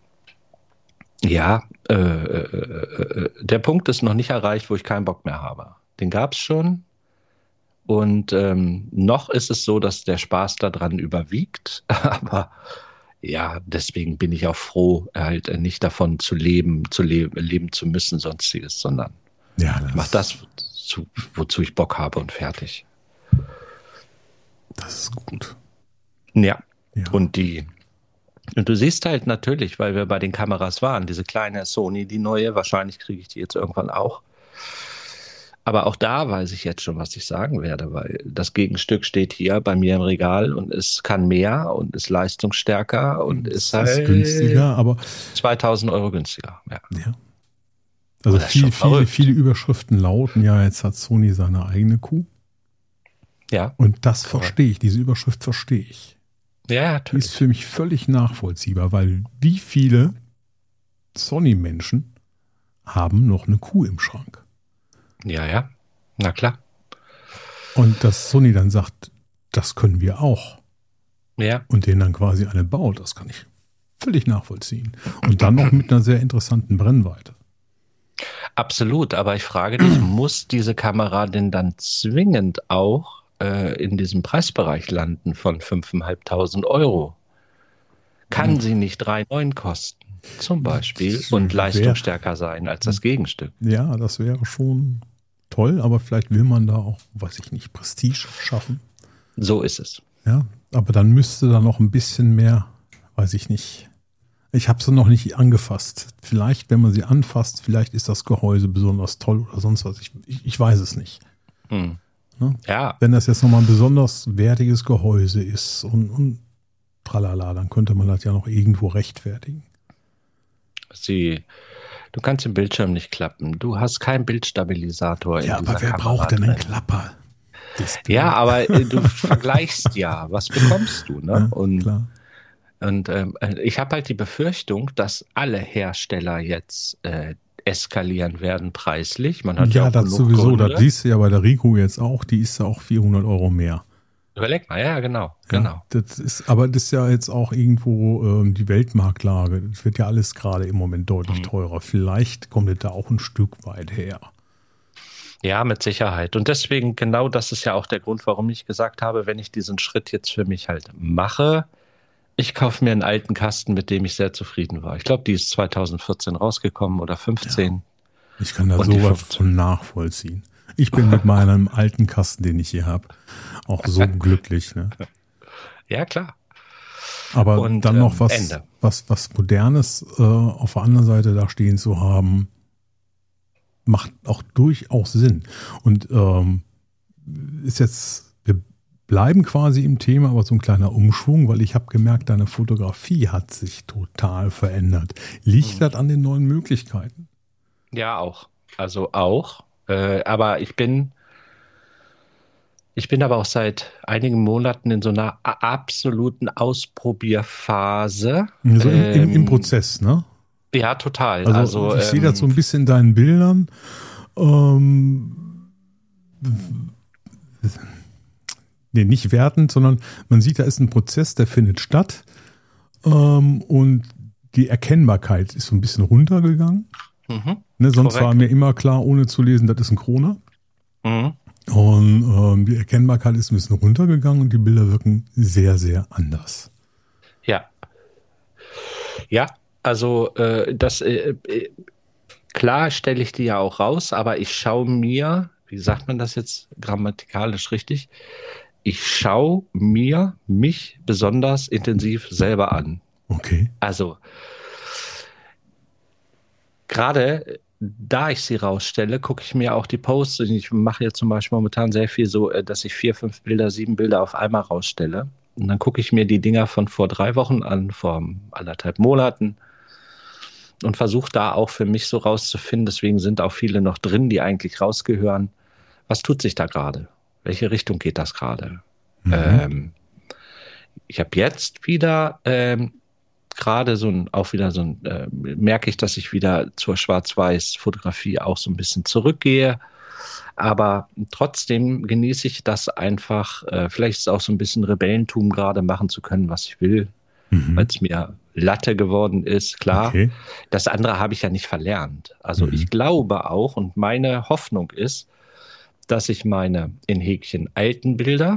ja, äh, äh, äh, der Punkt ist noch nicht erreicht, wo ich keinen Bock mehr habe. Den gab es schon. Und ähm, noch ist es so, dass der Spaß daran überwiegt. Aber ja, deswegen bin ich auch froh, halt nicht davon zu leben, zu leben, leben zu müssen, sonstiges, sondern ja, das ich mache das, wozu, wozu ich Bock habe und fertig. Das ist gut. Ja, ja. Und die und du siehst halt natürlich, weil wir bei den Kameras waren, diese kleine Sony, die neue, wahrscheinlich kriege ich die jetzt irgendwann auch. Aber auch da weiß ich jetzt schon, was ich sagen werde, weil das Gegenstück steht hier bei mir im Regal und es kann mehr und ist leistungsstärker und es ist halt ist günstiger, aber zweitausend Euro günstiger. Ja. ja. Also viel, viele, viele Überschriften lauten, ja, jetzt hat Sony seine eigene Kuh. Ja. Und das verstehe ich, diese Überschrift verstehe ich. Ja, natürlich. Die ist für mich völlig nachvollziehbar, weil wie viele Sony-Menschen haben noch eine Kuh im Schrank? Ja, ja, na klar. Und dass Sony dann sagt, das können wir auch. Ja. Und denen dann quasi eine baut, das kann ich völlig nachvollziehen. Und dann noch mit einer sehr interessanten Brennweite. Absolut, aber ich frage dich, muss diese Kamera denn dann zwingend auch äh, in diesem Preisbereich landen von fünftausendfünfhundert Euro? Kann sie nicht drei Komma neun kosten? Zum Beispiel und leistungsstärker sein als das Gegenstück. Ja, das wäre schon toll, aber vielleicht will man da auch, weiß ich nicht, Prestige schaffen. So ist es. Ja, aber dann müsste da noch ein bisschen mehr, weiß ich nicht. Ich habe sie noch nicht angefasst. Vielleicht, wenn man sie anfasst, vielleicht ist das Gehäuse besonders toll oder sonst was. Ich, ich, ich weiß es nicht. Hm. Ne? Ja. Wenn das jetzt nochmal ein besonders wertiges Gehäuse ist und, und tralala, dann könnte man das ja noch irgendwo rechtfertigen. Sie, du kannst den Bildschirm nicht klappen. Du hast keinen Bildstabilisator in Ja, dieser aber wer Kamera braucht denn einen drin. Klapper? Display. Ja, aber äh, du vergleichst ja. Was bekommst du? Ne? Ja, und klar. und ähm, ich habe halt die Befürchtung, dass alle Hersteller jetzt äh, eskalieren werden preislich. Man hat ja, Ja, auch das genug sowieso. Gründe. Das siehst du ja bei der Ricoh jetzt auch. Die ist ja auch vierhundert Euro mehr. Überleg mal, ja, genau, genau. Ja, das ist, aber das ist ja jetzt auch irgendwo ähm, die Weltmarktlage. Das wird ja alles gerade im Moment deutlich Mhm. teurer. Vielleicht kommt es da auch ein Stück weit her. Ja, mit Sicherheit. Und deswegen, genau das ist ja auch der Grund, warum ich gesagt habe, wenn ich diesen Schritt jetzt für mich halt mache, ich kaufe mir einen alten Kasten, mit dem ich sehr zufrieden war. Ich glaube, die ist zwanzig vierzehn rausgekommen oder fünfzehn. Ich kann da Und die sowas fünfzehn. von nachvollziehen. Ich bin mit meinem alten Kasten, den ich hier habe, auch so glücklich. Ne? Ja, klar. Aber Und, dann noch ähm, was, Ende. was, was Modernes äh, auf der anderen Seite da stehen zu haben, macht auch durchaus Sinn. Und ähm, ist jetzt, wir bleiben quasi im Thema, aber so ein kleiner Umschwung, weil ich habe gemerkt, deine Fotografie hat sich total verändert. Liegt Mhm. das an den neuen Möglichkeiten? Ja, auch. Also auch. Äh, aber ich bin, ich bin aber auch seit einigen Monaten in so einer a- absoluten Ausprobierphase. So im, im, im Ähm, Prozess, ne? Ja, total. Also, Also, ich sehe das so ähm, ein bisschen in deinen Bildern. Ähm, nee, nicht wertend, sondern man sieht, da ist ein Prozess, der findet statt. Ähm, und die Erkennbarkeit ist so ein bisschen runtergegangen. mhm, Ne, sonst korrekt. war mir immer klar, ohne zu lesen, das ist ein Kroner. Mhm. Und ähm, die Erkennbarkeit ist ein bisschen runtergegangen und die Bilder wirken sehr, sehr anders. Ja. Ja, also äh, das äh, äh, klar stelle ich die ja auch raus, aber ich schaue mir, wie sagt man das jetzt grammatikalisch richtig? Ich schaue mir mich besonders intensiv selber an. Okay. Also gerade da ich sie rausstelle, gucke ich mir auch die Posts. Ich mache jetzt zum Beispiel momentan sehr viel so, äh, dass ich vier, fünf Bilder, sieben Bilder auf einmal rausstelle. Und dann gucke ich mir die Dinger von vor drei Wochen an, vor anderthalb Monaten und versuche da auch für mich so rauszufinden. Deswegen sind auch viele noch drin, die eigentlich rausgehören. Was tut sich da gerade? Welche Richtung geht das gerade? Mhm. Ähm, ich habe jetzt wieder ähm, gerade so ein, auch wieder so ein, äh, merke ich, dass ich wieder zur Schwarz-Weiß-Fotografie auch so ein bisschen zurückgehe. Aber trotzdem genieße ich das einfach, äh, vielleicht ist es auch so ein bisschen Rebellentum gerade machen zu können, was ich will, Mhm. weil es mir Latte geworden ist, klar. Okay. Das andere habe ich ja nicht verlernt. Also Mhm. ich glaube auch und meine Hoffnung ist, dass ich meine in Häkchen alten Bilder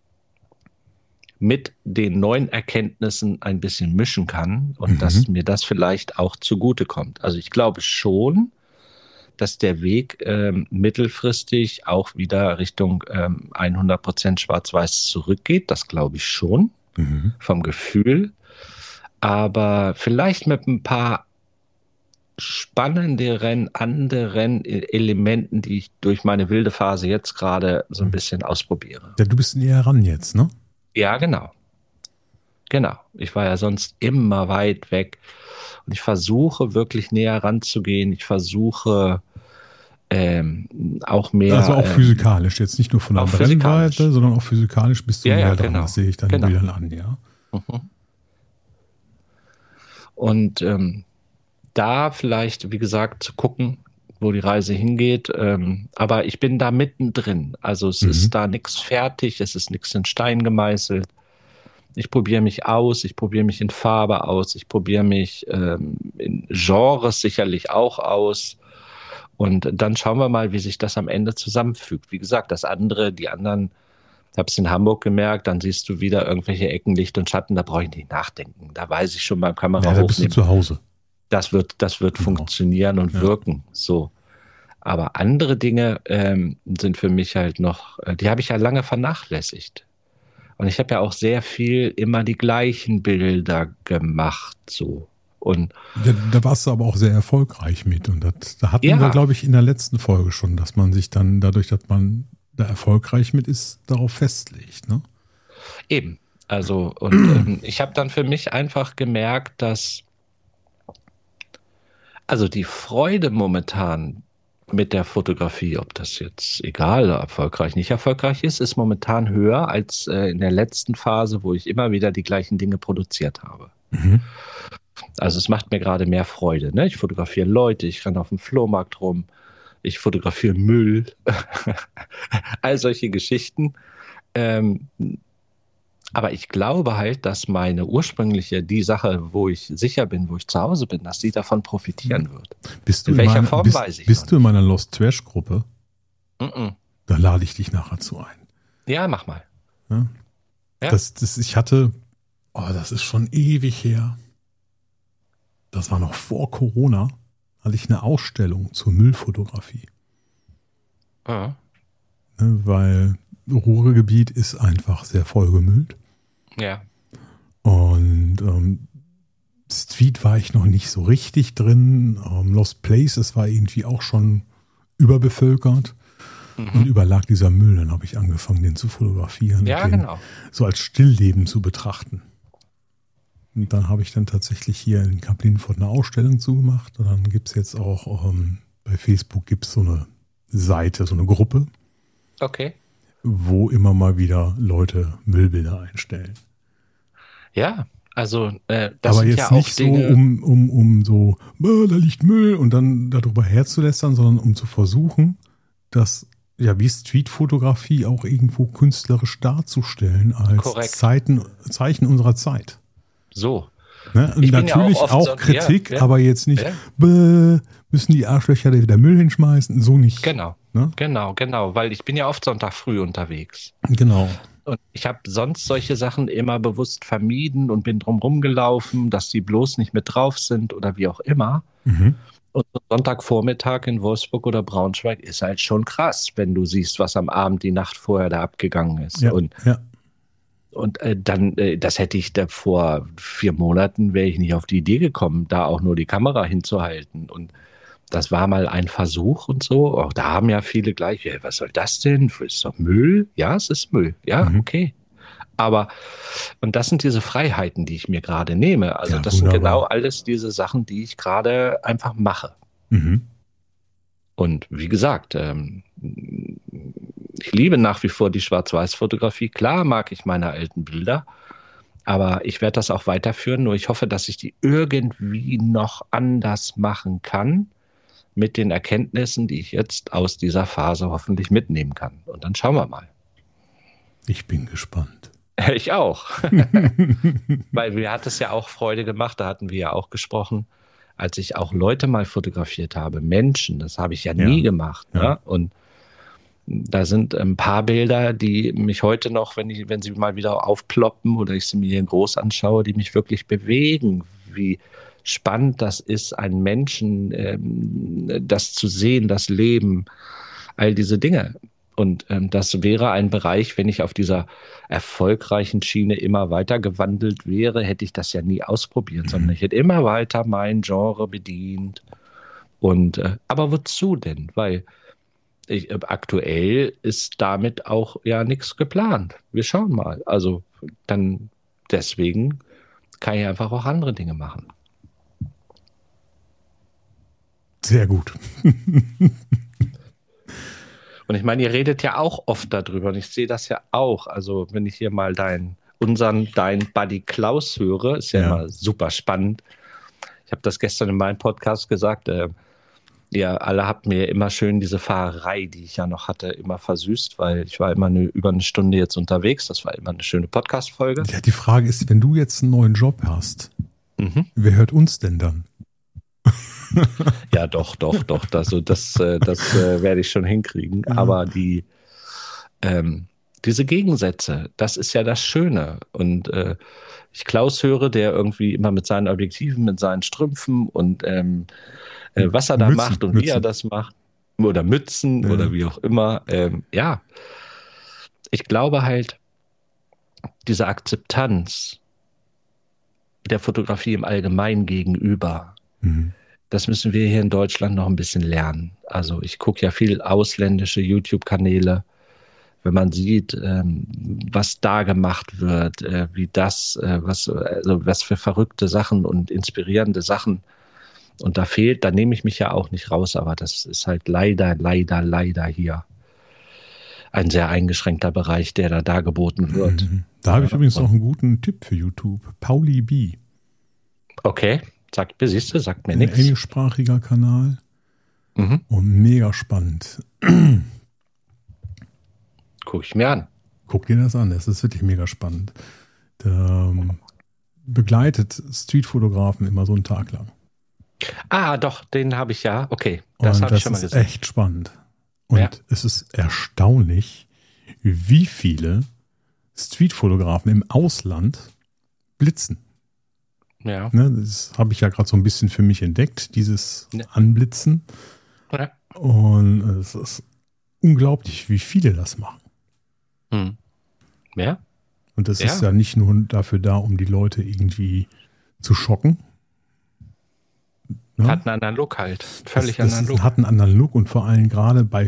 mit den neuen Erkenntnissen ein bisschen mischen kann und Mhm. dass mir das vielleicht auch zugutekommt. Also ich glaube schon, dass der Weg ähm, mittelfristig auch wieder Richtung ähm, hundert Prozent Schwarz-Weiß zurückgeht. Das glaube ich schon, Mhm. vom Gefühl. Aber vielleicht mit ein paar spannenderen, anderen Elementen, die ich durch meine wilde Phase jetzt gerade so ein bisschen ausprobiere. Ja, du bist näher ran jetzt, ne? Ja, genau. Genau. Ich war ja sonst immer weit weg. Und ich versuche wirklich näher ranzugehen. Ich versuche ähm, auch mehr. Also auch ähm, physikalisch, jetzt nicht nur von der auch physikalisch. Brennweite, sondern auch physikalisch bist du Ja, näher ja, dran. genau. Das sehe ich deinen Genau. Bildern an, ja. Mhm. Und ähm, da vielleicht, wie gesagt, zu gucken, wo die Reise hingeht. Ähm, aber ich bin da mittendrin. Also es Mhm. ist da nichts fertig, es ist nichts in Stein gemeißelt. Ich probiere mich aus, ich probiere mich in Farbe aus, ich probiere mich ähm, in Genres sicherlich auch aus. Und dann schauen wir mal, wie sich das am Ende zusammenfügt. Wie gesagt, das andere, die anderen, ich habe es in Hamburg gemerkt, dann siehst du wieder irgendwelche Ecken, Licht und Schatten, da brauche ich nicht nachdenken. Da weiß ich schon beim Kamera Ja, da bist du hochnehmen, zu Hause. das wird, das wird Genau. funktionieren und Ja. wirken. So. Aber andere Dinge ähm, sind für mich halt noch, äh, die habe ich ja lange vernachlässigt. Und ich habe ja auch sehr viel immer die gleichen Bilder gemacht, so. Und Ja, da warst du aber auch sehr erfolgreich mit. Und das, da hatten ja, wir, glaube ich, in der letzten Folge schon, dass man sich dann dadurch, dass man da erfolgreich mit ist, darauf festlegt. Ne? eben. Also, und ähm, ich habe dann für mich einfach gemerkt, dass also die Freude momentan mit der Fotografie, ob das jetzt egal, erfolgreich, nicht erfolgreich ist, ist momentan höher als äh, in der letzten Phase, wo ich immer wieder die gleichen Dinge produziert habe. Mhm. Also es macht mir gerade mehr Freude. Ne? Ich fotografiere Leute, ich renne auf dem Flohmarkt rum, ich fotografiere Müll, all solche Geschichten. Ähm, aber ich glaube halt, dass meine ursprüngliche, die Sache, wo ich sicher bin, wo ich zu Hause bin, dass sie davon profitieren wird. Bist du in in welcher meiner, Form, bist, weiß ich bist noch du in nicht. meiner Lost Trash Gruppe? Mm-mm. Da lade ich dich nachher zu ein. Ja, mach mal. Ja? Ja. Das, das, ich hatte, oh, das ist schon ewig her. Das war noch vor Corona, hatte ich eine Ausstellung zur Müllfotografie. Ja. Ne, weil Ruhrgebiet ist einfach sehr vollgemüllt. Ja. Und ähm, Street war ich noch nicht so richtig drin. Ähm, Lost Places war irgendwie auch schon überbevölkert. Mhm. Und überlag dieser Müll. Dann habe ich angefangen, den zu fotografieren. Ja, und den genau. so als Stillleben zu betrachten. Und dann habe ich dann tatsächlich hier in Kaplinfurt eine Ausstellung zugemacht. Und dann gibt es jetzt auch, ähm, bei Facebook gibt es so eine Seite, so eine Gruppe, Okay. wo immer mal wieder Leute Müllbilder einstellen. Ja, also äh, das Aber sind jetzt ja auch nicht so, Dinge. um, um, um so, "Bah, da liegt Müll" und dann darüber herzulästern, sondern um zu versuchen, das, ja, wie Streetfotografie auch irgendwo künstlerisch darzustellen als Korrekt. Zeiten, Zeichen unserer Zeit. So. Ne? Und Ich bin ja natürlich auch auch, oft so- Kritik, ja, ja, aber jetzt nicht, ja. "Bäh, müssen die Arschlöcher da wieder Müll hinschmeißen", so nicht. Genau, Ne? genau, genau, weil ich bin ja oft Sonntag früh unterwegs. Genau. Und ich habe sonst solche Sachen immer bewusst vermieden und bin drum rumgelaufen, dass die bloß nicht mit drauf sind oder wie auch immer. Mhm. Und so Sonntagvormittag in Wolfsburg oder Braunschweig ist halt schon krass, wenn du siehst, was am Abend die Nacht vorher da abgegangen ist. Ja, Und, ja. und äh, dann, äh, das hätte ich da vor vier Monaten, wäre ich nicht auf die Idee gekommen, da auch nur die Kamera hinzuhalten. Und das war mal ein Versuch und so. Auch da haben ja viele gleich, ja, was soll das denn? Ist doch Müll? Ja, es ist Müll. Ja, Mhm. okay. Aber, und das sind diese Freiheiten, die ich mir gerade nehme. Also Ja, das sind wunderbar. genau alles diese Sachen, die ich gerade einfach mache. Mhm. Und wie gesagt, ähm, ich liebe nach wie vor die Schwarz-Weiß-Fotografie. Klar mag ich meine alten Bilder, aber ich werde das auch weiterführen. Nur ich hoffe, dass ich die irgendwie noch anders machen kann mit den Erkenntnissen, die ich jetzt aus dieser Phase hoffentlich mitnehmen kann. Und dann schauen wir mal. Ich bin gespannt. Ich auch. Weil mir hat es ja auch Freude gemacht, da hatten wir ja auch gesprochen, als ich auch Leute mal fotografiert habe, Menschen, das habe ich ja, Ja. nie gemacht. Ja. Ne? Und da sind ein paar Bilder, die mich heute noch, wenn, ich, wenn sie mal wieder aufploppen oder ich sie mir hier groß anschaue, die mich wirklich bewegen, wie spannend das ist, einen Menschen, ähm, das zu sehen, das Leben, all diese Dinge. Und ähm, das wäre ein Bereich, wenn ich auf dieser erfolgreichen Schiene immer weiter gewandelt wäre, hätte ich das ja nie ausprobiert, sondern ich hätte immer weiter mein Genre bedient. Und äh, aber wozu denn? Weil ich, äh, aktuell ist damit auch ja nichts geplant. Wir schauen mal. Also dann deswegen kann ich einfach auch andere Dinge machen. Sehr gut. Und ich meine, ihr redet ja auch oft darüber und ich sehe das ja auch. Also wenn ich hier mal dein, unseren, dein Buddy Klaus höre, ist ja, Ja. immer super spannend. Ich habe das gestern in meinem Podcast gesagt. Äh, ihr alle habt mir immer schön diese Fahrerei, die ich ja noch hatte, immer versüßt, weil ich war immer eine, über eine Stunde jetzt unterwegs. Das war immer eine schöne Podcast-Folge. Ja, die Frage ist, wenn du jetzt einen neuen Job hast, Mhm. wer hört uns denn dann? Ja, doch, doch, doch. Also das, äh, das äh, werde ich schon hinkriegen. Ja. Aber die, ähm, diese Gegensätze, das ist ja das Schöne. Und äh, ich Klaus höre, der irgendwie immer mit seinen Objektiven, mit seinen Strümpfen und ähm, äh, was er da Mützen, macht und Mützen. wie er das macht. oder Mützen Ja. oder wie auch immer. Ähm, ja, ich glaube halt, diese Akzeptanz der Fotografie im Allgemeinen gegenüber, Mhm. das müssen wir hier in Deutschland noch ein bisschen lernen. Also ich gucke ja viel ausländische YouTube-Kanäle. Wenn man sieht, ähm, was da gemacht wird, äh, wie das, äh, was, also was für verrückte Sachen und inspirierende Sachen. Und da fehlt, da nehme ich mich ja auch nicht raus, aber das ist halt leider, leider, leider hier ein sehr eingeschränkter Bereich, der da dargeboten wird. Mhm. Da habe ich Ja, übrigens und- noch einen guten Tipp für YouTube. Pauli B. Okay, sagt mir, siehst du, sagt mir Ein nichts. englischsprachiger Kanal Mhm. und mega spannend. Gucke ich mir an. Guck dir das an, es ist wirklich mega spannend. Der ähm, begleitet Streetfotografen immer so einen Tag lang. Ah, doch, den habe ich ja. Okay, das Und habe ich das schon mal ist gesehen. echt spannend. Und Ja. es ist erstaunlich, wie viele Streetfotografen im Ausland blitzen. Ja. Ne, das habe ich ja gerade so ein bisschen für mich entdeckt, dieses Ja. Anblitzen. Ja. Und es ist unglaublich, wie viele das machen. Hm. Ja. Und das Ja. ist ja nicht nur dafür da, um die Leute irgendwie zu schocken. Ne? Hat einen anderen Look halt. Völlig das, das anderen ist, Look. hat einen anderen Look und vor allem gerade bei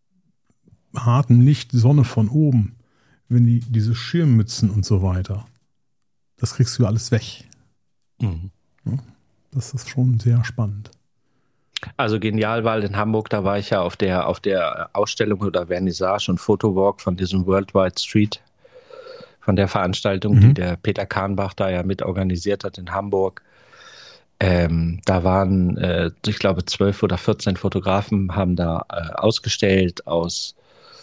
hartem Licht, Sonne von oben, wenn die diese Schirmmützen und so weiter, das kriegst du alles weg. Mhm. Das ist schon sehr spannend. Also Genialwahl in Hamburg, da war ich ja auf der, auf der Ausstellung oder Vernissage und Fotowalk von diesem Worldwide Street, von der Veranstaltung, Mhm. die der Peter Kahnbach da ja mit organisiert hat in Hamburg. Ähm, da waren, äh, ich glaube, zwölf oder vierzehn Fotografen haben da äh, ausgestellt aus,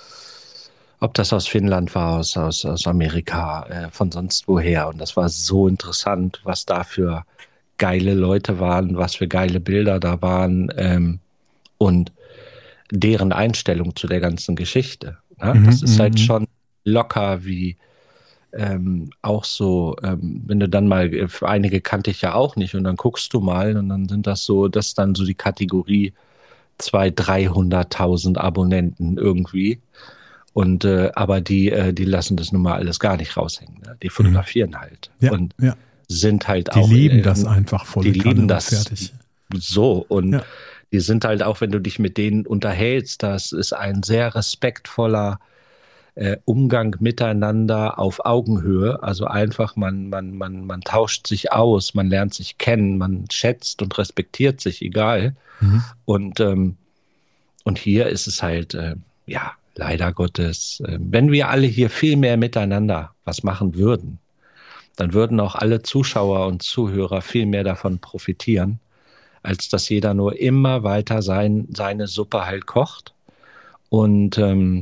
ob das aus Finnland war, aus, aus, aus Amerika, äh, von sonst woher. Und das war so interessant, was da für geile Leute waren, was für geile Bilder da waren ähm, und deren Einstellung zu der ganzen Geschichte. Ne? Mhm, Das ist mhm, halt mhm. schon locker wie ähm, auch so, ähm, wenn du dann mal, äh, einige kannte ich ja auch nicht und dann guckst du mal und dann sind das so, das ist dann so die Kategorie zweihunderttausend, dreihunderttausend Abonnenten irgendwie. Und äh, aber die, äh, die lassen das nun mal alles gar nicht raushängen. Ne? Die fotografieren halt. Ja, Und ja. sind halt Die auch. leben äh, das einfach voll. die leben das fertig. so. Und Ja. die sind halt auch, wenn du dich mit denen unterhältst, das ist ein sehr respektvoller äh, Umgang miteinander auf Augenhöhe. Also einfach, man, man, man, man tauscht sich aus, man lernt sich kennen, man schätzt und respektiert sich, egal. Mhm. Und, ähm, und hier ist es halt, äh, ja, leider Gottes, äh, wenn wir alle hier viel mehr miteinander was machen würden, dann würden auch alle Zuschauer und Zuhörer viel mehr davon profitieren, als dass jeder nur immer weiter sein, seine Suppe halt kocht. Und ähm,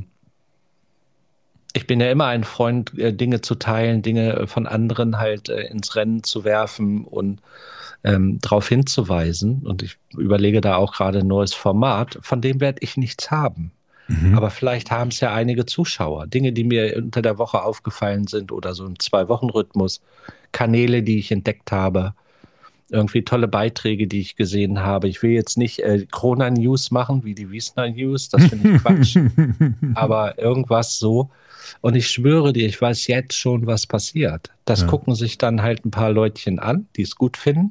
ich bin ja immer ein Freund, äh, Dinge zu teilen, Dinge von anderen halt äh, ins Rennen zu werfen und ähm, darauf hinzuweisen. Und ich überlege da auch gerade ein neues Format, von dem werde ich nichts haben. Mhm. Aber vielleicht haben es ja einige Zuschauer. Dinge, die mir unter der Woche aufgefallen sind oder so im Zwei-Wochen-Rhythmus. Kanäle, die ich entdeckt habe. Irgendwie tolle Beiträge, die ich gesehen habe. Ich will jetzt nicht äh, Corona-News machen, wie die Wiesner News. Das finde ich Quatsch. Aber irgendwas so. Und ich schwöre dir, ich weiß jetzt schon, was passiert. Das Ja. gucken sich dann halt ein paar Leutchen an, die es gut finden.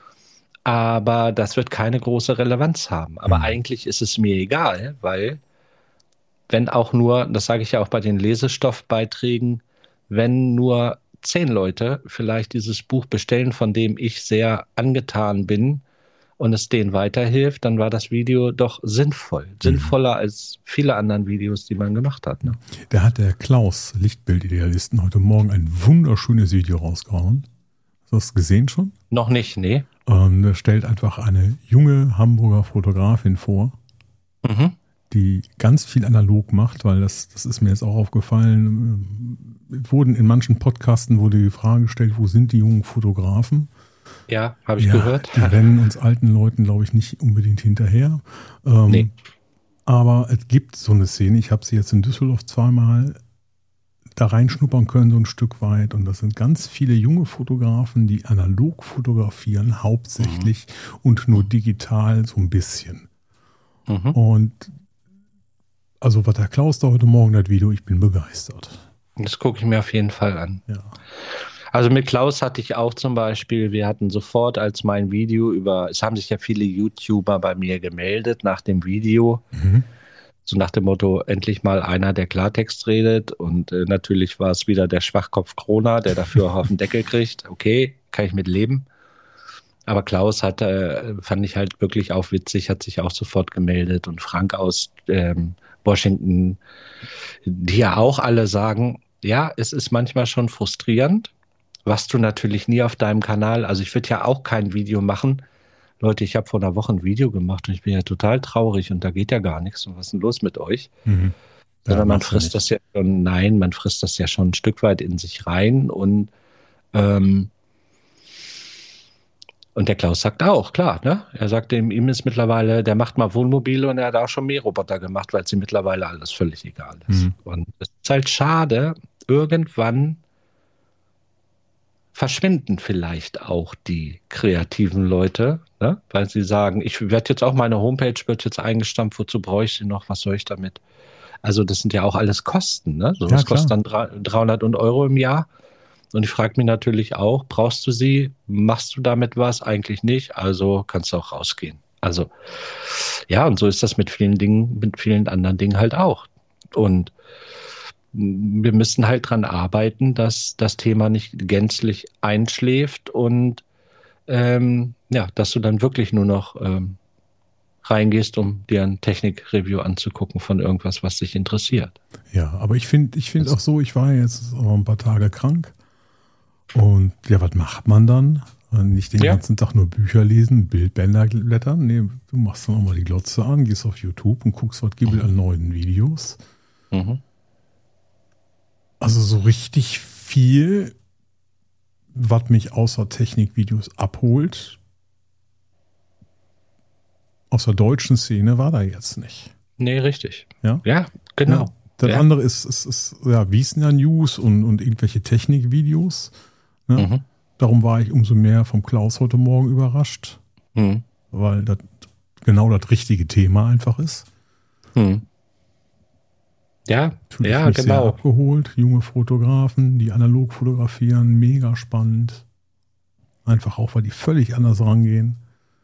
Aber das wird keine große Relevanz haben. Aber Mhm. eigentlich ist es mir egal, weil wenn auch nur, das sage ich ja auch bei den Lesestoffbeiträgen, wenn nur zehn Leute vielleicht dieses Buch bestellen, von dem ich sehr angetan bin und es denen weiterhilft, dann war das Video doch sinnvoll. Sinnvoller als viele anderen Videos, die man gemacht hat. Ne? Da hat der Klaus, Lichtbildidealisten, heute Morgen ein wunderschönes Video rausgehauen. Hast du das gesehen schon? Noch nicht, nee. Ähm, der stellt einfach eine junge Hamburger Fotografin vor, Mhm. die ganz viel analog macht, weil das, das ist mir jetzt auch aufgefallen. äh, Wurden in manchen Podcasten wurde die Frage gestellt, wo sind die jungen Fotografen? Ja, habe ich ja, gehört. Die rennen uns alten Leuten, glaube ich, nicht unbedingt hinterher. Ähm, Nee. Aber es gibt so eine Szene, ich habe sie jetzt in Düsseldorf zweimal da reinschnuppern können, so ein Stück weit. Und das sind ganz viele junge Fotografen, die analog fotografieren, hauptsächlich und nur digital so ein bisschen. Mhm. Und also was der Klaus da heute Morgen das Video, ich bin begeistert. Das gucke ich mir auf jeden Fall an. Ja. Also mit Klaus hatte ich auch zum Beispiel, wir hatten sofort als mein Video über, es haben sich ja viele YouTuber bei mir gemeldet nach dem Video, Mhm. so nach dem Motto, endlich mal einer, der Klartext redet, und äh, natürlich war es wieder der Schwachkopf Krona, der dafür auf den Deckel kriegt. Okay, kann ich mit leben. Aber Klaus hat, äh, fand ich halt wirklich auch witzig, hat sich auch sofort gemeldet, und Frank aus ähm, Washington, die ja auch alle sagen, ja, es ist manchmal schon frustrierend, was du natürlich nie auf deinem Kanal, also ich würde ja auch kein Video machen. Leute, ich habe vor einer Woche ein Video gemacht und ich bin ja total traurig und da geht ja gar nichts. Und was ist denn los mit euch? Mhm. Ja, Sondern man machst du frisst nicht. das ja schon, nein, man frisst das ja schon ein Stück weit in sich rein, und ähm, und der Klaus sagt auch, klar, ne? Er sagt, ihm, ihm ist mittlerweile, der macht mal Wohnmobile und er hat auch schon Mähroboter gemacht, weil es ihm mittlerweile alles völlig egal ist. Mhm. Und es ist halt schade, irgendwann verschwinden vielleicht auch die kreativen Leute, ne? Weil sie sagen, ich werde jetzt auch, meine Homepage wird jetzt eingestampft, wozu brauche ich sie noch, was soll ich damit? Also das sind ja auch alles Kosten, ne? So Ja, was klar. kostet dann drei- dreihundert Euro im Jahr. Und ich frage mich natürlich auch, brauchst du sie? Machst du damit was? Eigentlich nicht, also kannst du auch rausgehen. Also ja, und so ist das mit vielen Dingen, mit vielen anderen Dingen halt auch. Und wir müssen halt dran arbeiten, dass das Thema nicht gänzlich einschläft und ähm, ja, dass du dann wirklich nur noch ähm, reingehst, um dir ein Technik-Review anzugucken von irgendwas, was dich interessiert. Ja, aber ich finde ich finde auch so, ich war jetzt auch ein paar Tage krank und ja, was macht man dann? Nicht den Ja. ganzen Tag nur Bücher lesen, Bildbänder blättern. Nee, du machst dann auch mal die Glotze an, gehst auf YouTube und guckst, was gibt es an neuen Videos. Mhm. Also so richtig viel, was mich außer Technikvideos abholt, aus der deutschen Szene war da jetzt nicht. Nee, richtig. Ja, Ja, genau. Ja, das Ja. andere ist, ist, ist ja, Wiesner News und, und irgendwelche Technikvideos. Ne? Mhm. Darum war ich umso mehr vom Klaus heute Morgen überrascht, Mhm. weil das genau das richtige Thema einfach ist. Mhm. Ja, Fühle ja, ich mich sehr genau. abgeholt. Junge Fotografen, die analog fotografieren, mega spannend. Einfach auch, weil die völlig anders rangehen.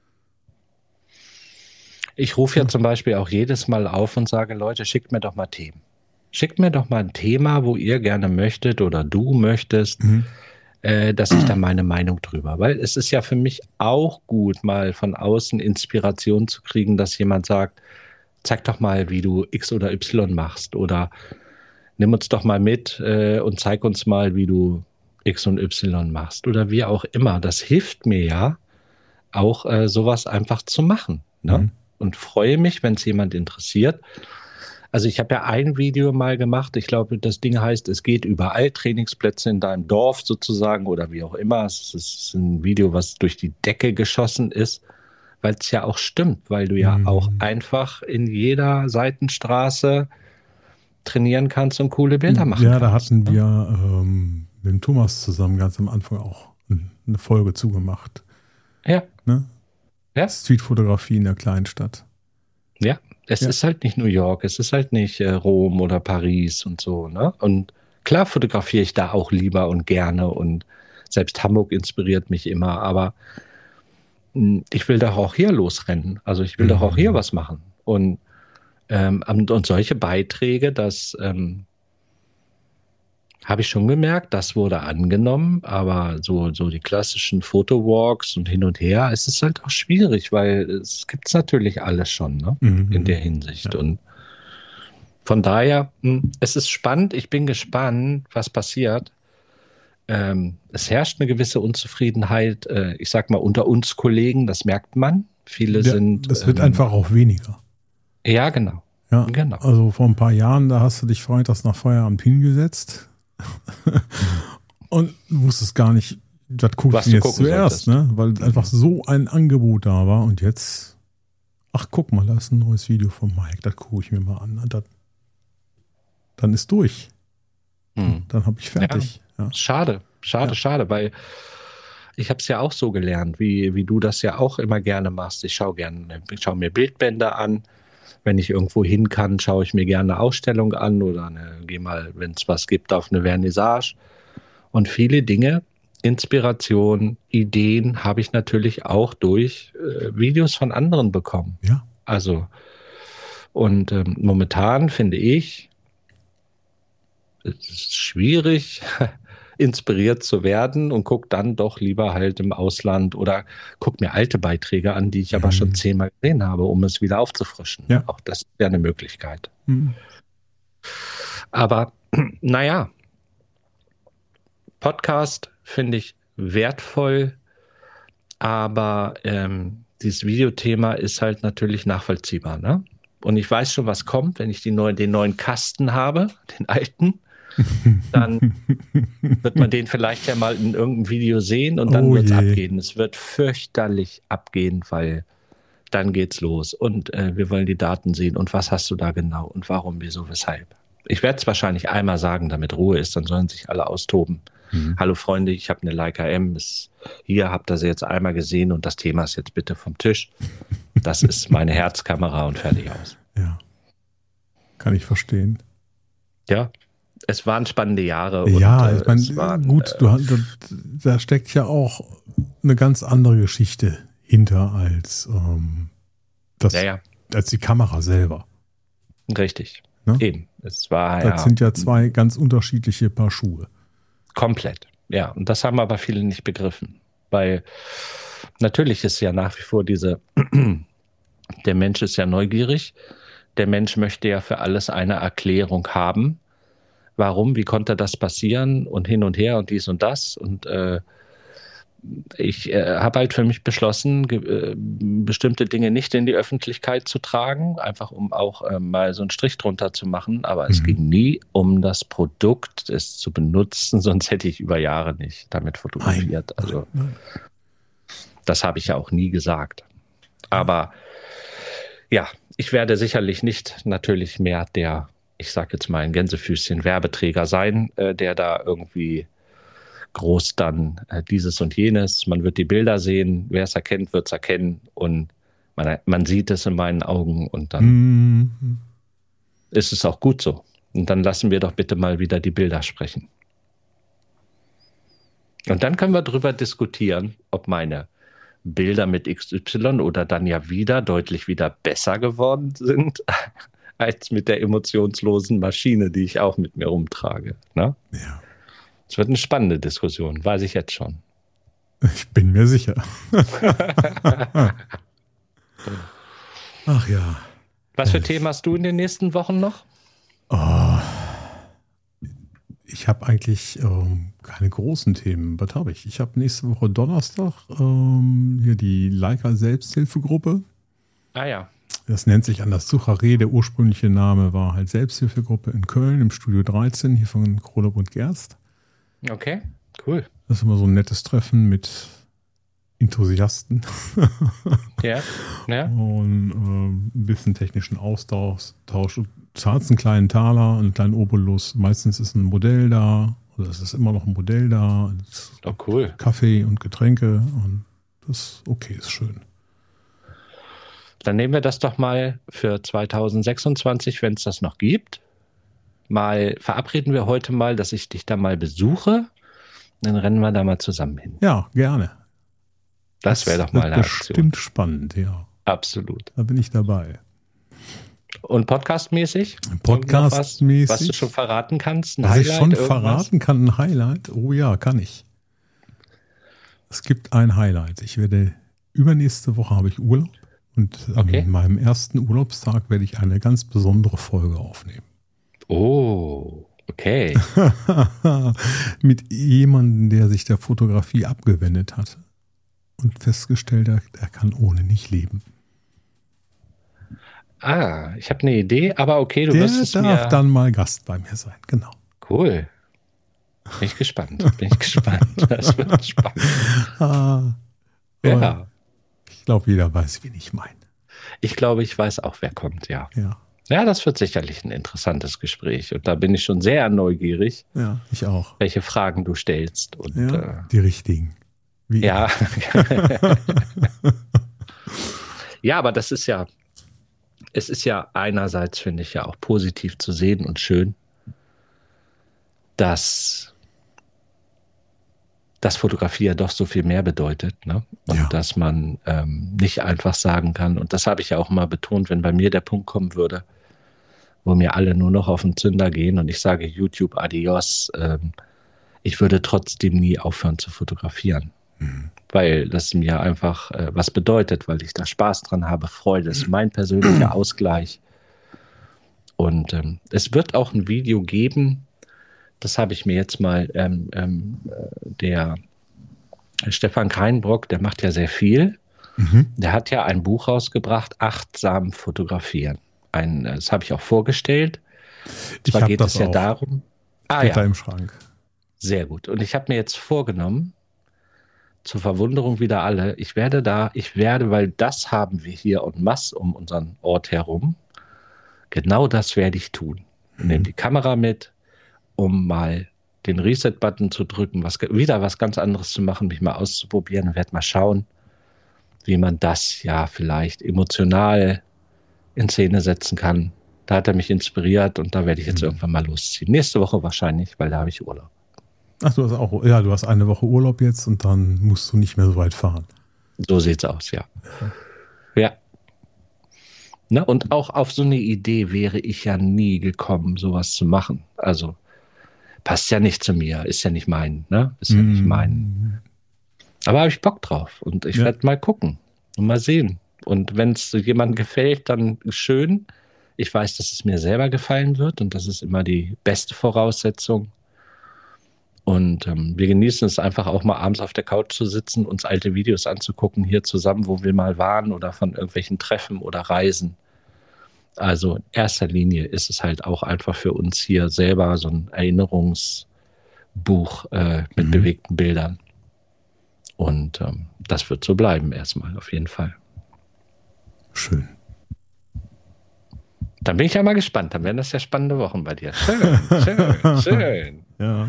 Ich rufe ja zum Beispiel auch jedes Mal auf und sage, Leute, schickt mir doch mal Themen. Schickt mir doch mal ein Thema, wo ihr gerne möchtet oder du möchtest, Mhm. äh, dass ich da meine Meinung drüber. Weil es ist ja für mich auch gut, mal von außen Inspiration zu kriegen, dass jemand sagt, zeig doch mal, wie du X oder Y machst, oder nimm uns doch mal mit äh, und zeig uns mal, wie du X und Y machst, oder wie auch immer. Das hilft mir ja auch, äh, sowas einfach zu machen, ne? Mhm. Und freue mich, wenn es jemand interessiert. Also ich habe ja ein Video mal gemacht, ich glaube, das Ding heißt, es geht überall, Trainingsplätze in deinem Dorf sozusagen oder wie auch immer. Es ist ein Video, was durch die Decke geschossen ist, weil es ja auch stimmt, weil du ja Mhm. auch einfach in jeder Seitenstraße trainieren kannst und coole Bilder machen Ja, da kannst. hatten ne? wir ähm, mit dem Thomas zusammen ganz am Anfang auch eine Folge zugemacht. Ja, Ne? Ja. Streetfotografie in der Kleinstadt. ja. Es Ja. ist halt nicht New York, es ist halt nicht äh, Rom oder Paris und so, ne? Und klar fotografiere ich da auch lieber und gerne, und selbst Hamburg inspiriert mich immer, aber mh, ich will doch auch hier losrennen. Also ich will Mhm. doch auch hier was machen. Und, ähm, und und solche Beiträge, das ähm, habe ich schon gemerkt, das wurde angenommen, aber so, so die klassischen Fotowalks und hin und her, es ist halt auch schwierig, weil es gibt es natürlich alles schon, ne? Mhm. In der Hinsicht. Ja. Und von daher, mh, es ist spannend, ich bin gespannt, was passiert. Ähm, es herrscht eine gewisse Unzufriedenheit, äh, ich sag mal, unter uns Kollegen, das merkt man. Viele Ja, sind. das wird ähm, einfach auch weniger. Ja, genau. Ja, Genau. also vor ein paar Jahren, da hast du dich freitags nach Feierabend hingesetzt und wusstest gar nicht, das guckst Was du du jetzt gucken zuerst, solltest. ne? Weil einfach so ein Angebot da war und jetzt, ach guck mal, da ist ein neues Video von Mike, das gucke ich mir mal an. Das, dann ist durch. Hm. Dann habe ich fertig. Ja. Schade, schade, Ja. schade, weil ich habe es ja auch so gelernt, wie, wie du das ja auch immer gerne machst. Ich schaue gerne, ich schaue mir Bildbänder an. Wenn ich irgendwo hin kann, schaue ich mir gerne eine Ausstellung an oder eine, gehe mal, wenn es was gibt, auf eine Vernissage. Und viele Dinge, Inspiration, Ideen habe ich natürlich auch durch äh, Videos von anderen bekommen. Ja. Also, und ähm, momentan finde ich, es ist schwierig, inspiriert zu werden und guck dann doch lieber halt im Ausland oder guck mir alte Beiträge an, die ich aber Mhm. schon zehnmal gesehen habe, um es wieder aufzufrischen. Ja. Auch das wäre eine Möglichkeit. Mhm. Aber naja, Podcast finde ich wertvoll, aber ähm, dieses Videothema ist halt natürlich nachvollziehbar, ne? Und ich weiß schon, was kommt, wenn ich die neue, den neuen Kasten habe, den alten. Dann wird man den vielleicht ja mal in irgendeinem Video sehen und dann Oh wird es je. abgehen. Es wird fürchterlich abgehen, weil dann geht's los und äh, wir wollen die Daten sehen und was hast du da genau und warum, wieso, weshalb. Ich werde es wahrscheinlich einmal sagen, damit Ruhe ist, dann sollen sich alle austoben. Mhm. Hallo Freunde, ich habe eine Leica M, ist, hier habt ihr sie jetzt einmal gesehen und das Thema ist jetzt bitte vom Tisch. Das ist meine Herzkamera und fertig aus. Ja. Kann ich verstehen. Ja, es waren spannende Jahre. Ja, und, äh, ich meine, es waren, gut, du, hast- da, da steckt ja auch eine ganz andere Geschichte hinter als, ähm, das, Ja, ja, als die Kamera selber. richtig. Ne? Eben. Es war Das ja sind ja zwei ganz unterschiedliche Paar Schuhe. komplett. Ja, und das haben aber viele nicht begriffen. Weil natürlich ist ja nach wie vor diese, der Mensch ist ja neugierig. Der Mensch möchte ja für alles eine Erklärung haben. Warum, wie konnte das passieren und hin und her und dies und das. Und äh, ich äh, habe halt für mich beschlossen, ge- äh, bestimmte Dinge nicht in die Öffentlichkeit zu tragen, einfach um auch äh, mal so einen Strich drunter zu machen. Aber es Mhm. ging nie um das Produkt, es zu benutzen, sonst hätte ich über Jahre nicht damit fotografiert. Also Nein. das habe ich ja auch nie gesagt. Aber ja, ich werde sicherlich nicht natürlich mehr der, ich sage jetzt mal ein Gänsefüßchen, Werbeträger sein, äh, der da irgendwie groß dann äh, dieses und jenes. Man wird die Bilder sehen, wer es erkennt, wird es erkennen und man, man sieht es in meinen Augen und dann Mhm. ist es auch gut so. Und dann lassen wir doch bitte mal wieder die Bilder sprechen. Und dann können wir drüber diskutieren, ob meine Bilder mit X Y oder dann ja wieder deutlich wieder besser geworden sind, als mit der emotionslosen Maschine, die ich auch mit mir rumtrage. Ne? Ja, Es wird eine spannende Diskussion, weiß ich jetzt schon. ich bin mir sicher. Ach ja. Was für Themen hast du in den nächsten Wochen noch? Oh, ich habe eigentlich ähm, keine großen Themen. Was habe ich? Ich habe nächste Woche Donnerstag ähm, hier die Leica Selbsthilfegruppe. Ah ja. Das nennt sich anders Sucharé. Der ursprüngliche Name war halt Selbsthilfegruppe in Köln im Studio dreizehn, hier von Krolob und Gerst. Okay, cool. Das ist immer so ein nettes Treffen mit Enthusiasten Ja, ja. und ähm, ein bisschen technischen Austausch. Du zahlst einen kleinen Taler, einen kleinen Obolus. Meistens ist ein Modell da oder es ist immer noch ein Modell da. Es ist Oh, cool. Kaffee und Getränke und das ist okay, ist schön. Dann nehmen wir das doch mal für zweitausendsechsundzwanzig, wenn es das noch gibt. Mal verabreden wir heute mal, dass ich dich da mal besuche. Dann rennen wir da mal zusammen hin. Ja, gerne. Das wäre doch mal wird eine Aktion. bestimmt spannend, ja. Absolut. Da bin ich dabei. Und podcastmäßig? Podcastmäßig? Was, was du schon verraten kannst? Ein Was ich Highlight, schon irgendwas? verraten kann, ein Highlight? Oh ja, kann ich. Es gibt ein Highlight. Ich werde, übernächste Woche habe ich Urlaub und Okay. an meinem ersten Urlaubstag werde ich eine ganz besondere Folge aufnehmen. Oh, okay. Mit jemandem, der sich der Fotografie abgewendet hat und festgestellt hat, er kann ohne nicht leben. Ah, ich habe eine Idee, aber okay, du Der wirst es darf mir... dann mal Gast bei mir sein, genau. Cool. Bin ich gespannt. Bin ich gespannt. Das wird spannend. Ah, Ja. aber ich glaube, jeder weiß, wen ich meine. Ich glaube, ich weiß auch, wer kommt, ja. Ja, Ja, das wird sicherlich ein interessantes Gespräch. Und da bin ich schon sehr neugierig, ja, ich auch. welche Fragen du stellst. Und Ja, äh, die richtigen. Wie ja. Ja, aber das ist ja, es ist ja einerseits, finde ich, ja auch positiv zu sehen und schön, dass das Fotografie ja doch so viel mehr bedeutet, ne? Und Ja. dass man ähm, nicht einfach sagen kann, und das habe ich ja auch mal betont, wenn bei mir der Punkt kommen würde, wo mir alle nur noch auf den Zünder gehen und ich sage YouTube adios, ähm, ich würde trotzdem nie aufhören zu fotografieren. Mhm. Weil das mir einfach äh, was bedeutet, weil ich da Spaß dran habe, Freude, das ist mein persönlicher Ausgleich. Und ähm, es wird auch ein Video geben, das habe ich mir jetzt mal, ähm, ähm, der Stefan Kreinbrock, der macht ja sehr viel. Mhm. Der hat ja ein Buch rausgebracht, Achtsam fotografieren. Ein, das habe ich auch vorgestellt. Ich Zwar geht das es ja auch. darum. Ah, Steht ja. da im Schrank. Sehr gut. Und ich habe mir jetzt vorgenommen, zur Verwunderung wieder alle, ich werde da, ich werde, weil das haben wir hier en masse um unseren Ort herum, genau das werde ich tun. Ich nehme die Kamera mit, um mal den Reset-Button zu drücken, was, wieder was ganz anderes zu machen, mich mal auszuprobieren und werde mal schauen, wie man das ja vielleicht emotional in Szene setzen kann. Da hat er mich inspiriert und da werde ich jetzt mhm. irgendwann mal losziehen. Nächste Woche wahrscheinlich, weil da habe ich Urlaub. Ach, du hast auch, ja, du hast eine Woche Urlaub jetzt und dann musst du nicht mehr so weit fahren. So sieht's aus, ja. Ja. ja. Ne, und auch auf so eine Idee wäre ich ja nie gekommen, sowas zu machen. Also passt ja nicht zu mir, ist ja nicht mein, ne? Ist ja mm. nicht mein. Aber habe ich Bock drauf und ich ja. werde mal gucken und mal sehen. Und wenn es jemandem gefällt, dann schön. Ich weiß, dass es mir selber gefallen wird und das ist immer die beste Voraussetzung. Und ähm, wir genießen es einfach auch mal abends auf der Couch zu sitzen, uns alte Videos anzugucken, hier zusammen, wo wir mal waren oder von irgendwelchen Treffen oder Reisen. Also in erster Linie ist es halt auch einfach für uns hier selber so ein Erinnerungsbuch äh, mit mhm. bewegten Bildern. Und ähm, das wird so bleiben erstmal, auf jeden Fall. Schön. Dann bin ich ja mal gespannt. Dann werden das ja spannende Wochen bei dir. Schön, schön, schön. Ja.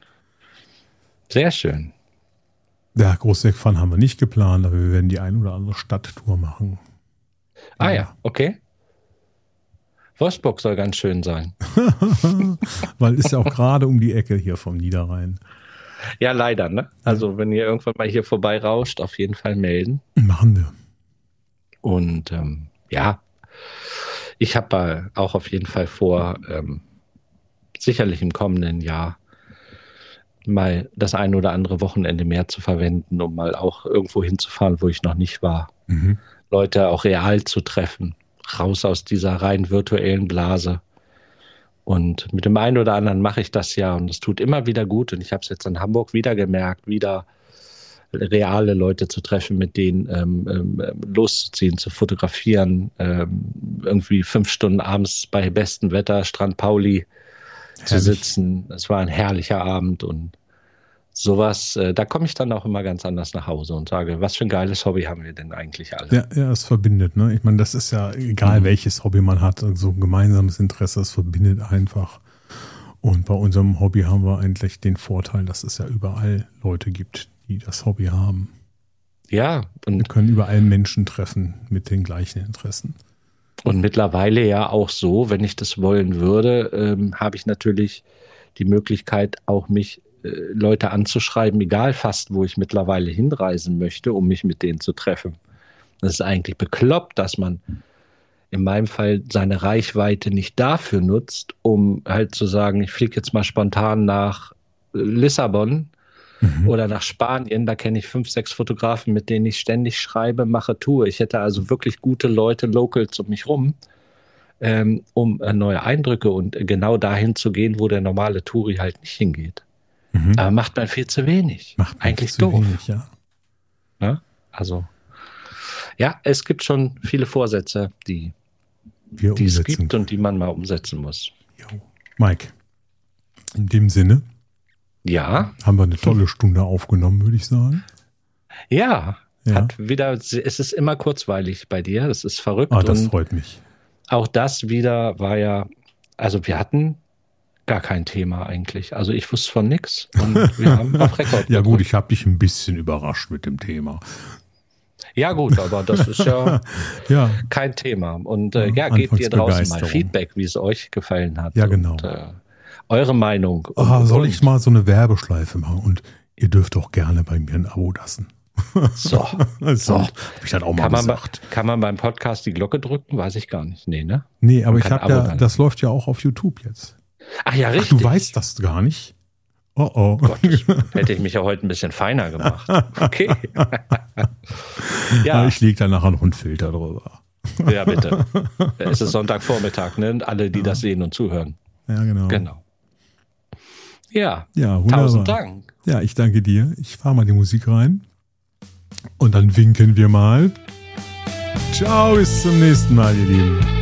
Sehr schön. Ja, Großwegfahren haben wir nicht geplant, aber wir werden die ein oder andere Stadttour machen. Ah ja, ja okay. Wolfsburg soll ganz schön sein. Weil ist ja auch gerade um die Ecke hier vom Niederrhein. Ja, leider, ne? Also wenn ihr irgendwann mal hier vorbei rauscht, auf jeden Fall melden. Machen wir. Und ähm, ja, ich habe äh, auch auf jeden Fall vor, ähm, sicherlich im kommenden Jahr mal das ein oder andere Wochenende mehr zu verwenden, um mal auch irgendwo hinzufahren, wo ich noch nicht war. Mhm. Leute auch real zu treffen, raus aus dieser rein virtuellen Blase. Und mit dem einen oder anderen mache ich das ja und es tut immer wieder gut. Und ich habe es jetzt in Hamburg wieder gemerkt, wieder reale Leute zu treffen, mit denen ähm, ähm, loszuziehen, zu fotografieren, ähm, irgendwie fünf Stunden abends bei bestem Wetter, Strand Pauli, zu sitzen. Es war ein herrlicher Abend und sowas, äh, da komme ich dann auch immer ganz anders nach Hause und sage, was für ein geiles Hobby haben wir denn eigentlich alle? Ja, ja, es verbindet, ne? Ich meine, das ist ja egal, mhm. welches Hobby man hat, so ein gemeinsames Interesse, es verbindet einfach. Und bei unserem Hobby haben wir eigentlich den Vorteil, dass es ja überall Leute gibt, die das Hobby haben. Ja. Und wir können überall Menschen treffen mit den gleichen Interessen. Und mittlerweile ja auch so, wenn ich das wollen würde, ähm, habe ich natürlich die Möglichkeit, auch mich äh, Leute anzuschreiben, egal fast, wo ich mittlerweile hinreisen möchte, um mich mit denen zu treffen. Das ist eigentlich bekloppt, dass man in meinem Fall seine Reichweite nicht dafür nutzt, um halt zu sagen, ich fliege jetzt mal spontan nach Lissabon mhm. oder nach Spanien, da kenne ich fünf, sechs Fotografen, mit denen ich ständig schreibe, mache, tue. Ich hätte also wirklich gute Leute, Locals um mich rum, ähm, um äh, neue Eindrücke und äh, genau dahin zu gehen, wo der normale Touri halt nicht hingeht. Mhm. Aber macht man viel zu wenig. Macht man Eigentlich viel zu doof. Wenig, ja. Ne? Also, ja, es gibt schon viele Vorsätze, die, Wir die es umsetzen. gibt und die man mal umsetzen muss. Jo. Mike, in dem Sinne ja. haben wir eine tolle Stunde aufgenommen, würde ich sagen. Ja, ja. Hat wieder, es ist immer kurzweilig bei dir, das ist verrückt. Ah, das und freut mich. Auch das wieder war ja, also wir hatten gar kein Thema eigentlich. Also ich wusste von nichts und wir haben auf Rekord. Ja gut, ich habe dich ein bisschen überrascht mit dem Thema. Ja gut, aber das ist ja, ja. kein Thema. Und äh, Ja, ja, gebt ihr draußen mal Anfangsbegeisterung. Feedback, wie es euch gefallen hat. Ja, genau. Und, äh, eure Meinung. Und, Ah, soll und. ich mal so eine Werbeschleife machen? Und ihr dürft auch gerne bei mir ein Abo lassen. So. so. Hab ich dann auch mal kann, man, gesagt. kann man beim Podcast die Glocke drücken? Weiß ich gar nicht. Nee, ne? Nee, aber Man ich kann habe Abo ja, dann. das läuft ja auch auf YouTube jetzt. Ach ja, richtig. Ach, du weißt das gar nicht? Oh oh. Gott, ich, hätte ich mich ja heute ein bisschen feiner gemacht. Okay. ja. Ich lege da nachher noch einen Filter drüber. Ja, bitte. Es ist Sonntagvormittag, ne? Alle, die ja. das sehen und zuhören. Ja, genau. Genau. Ja, ja wunderbar. Tausend Dank. Ja, ich danke dir. Ich fahre mal die Musik rein. Und dann winken wir mal. Ciao, bis zum nächsten Mal, ihr Lieben.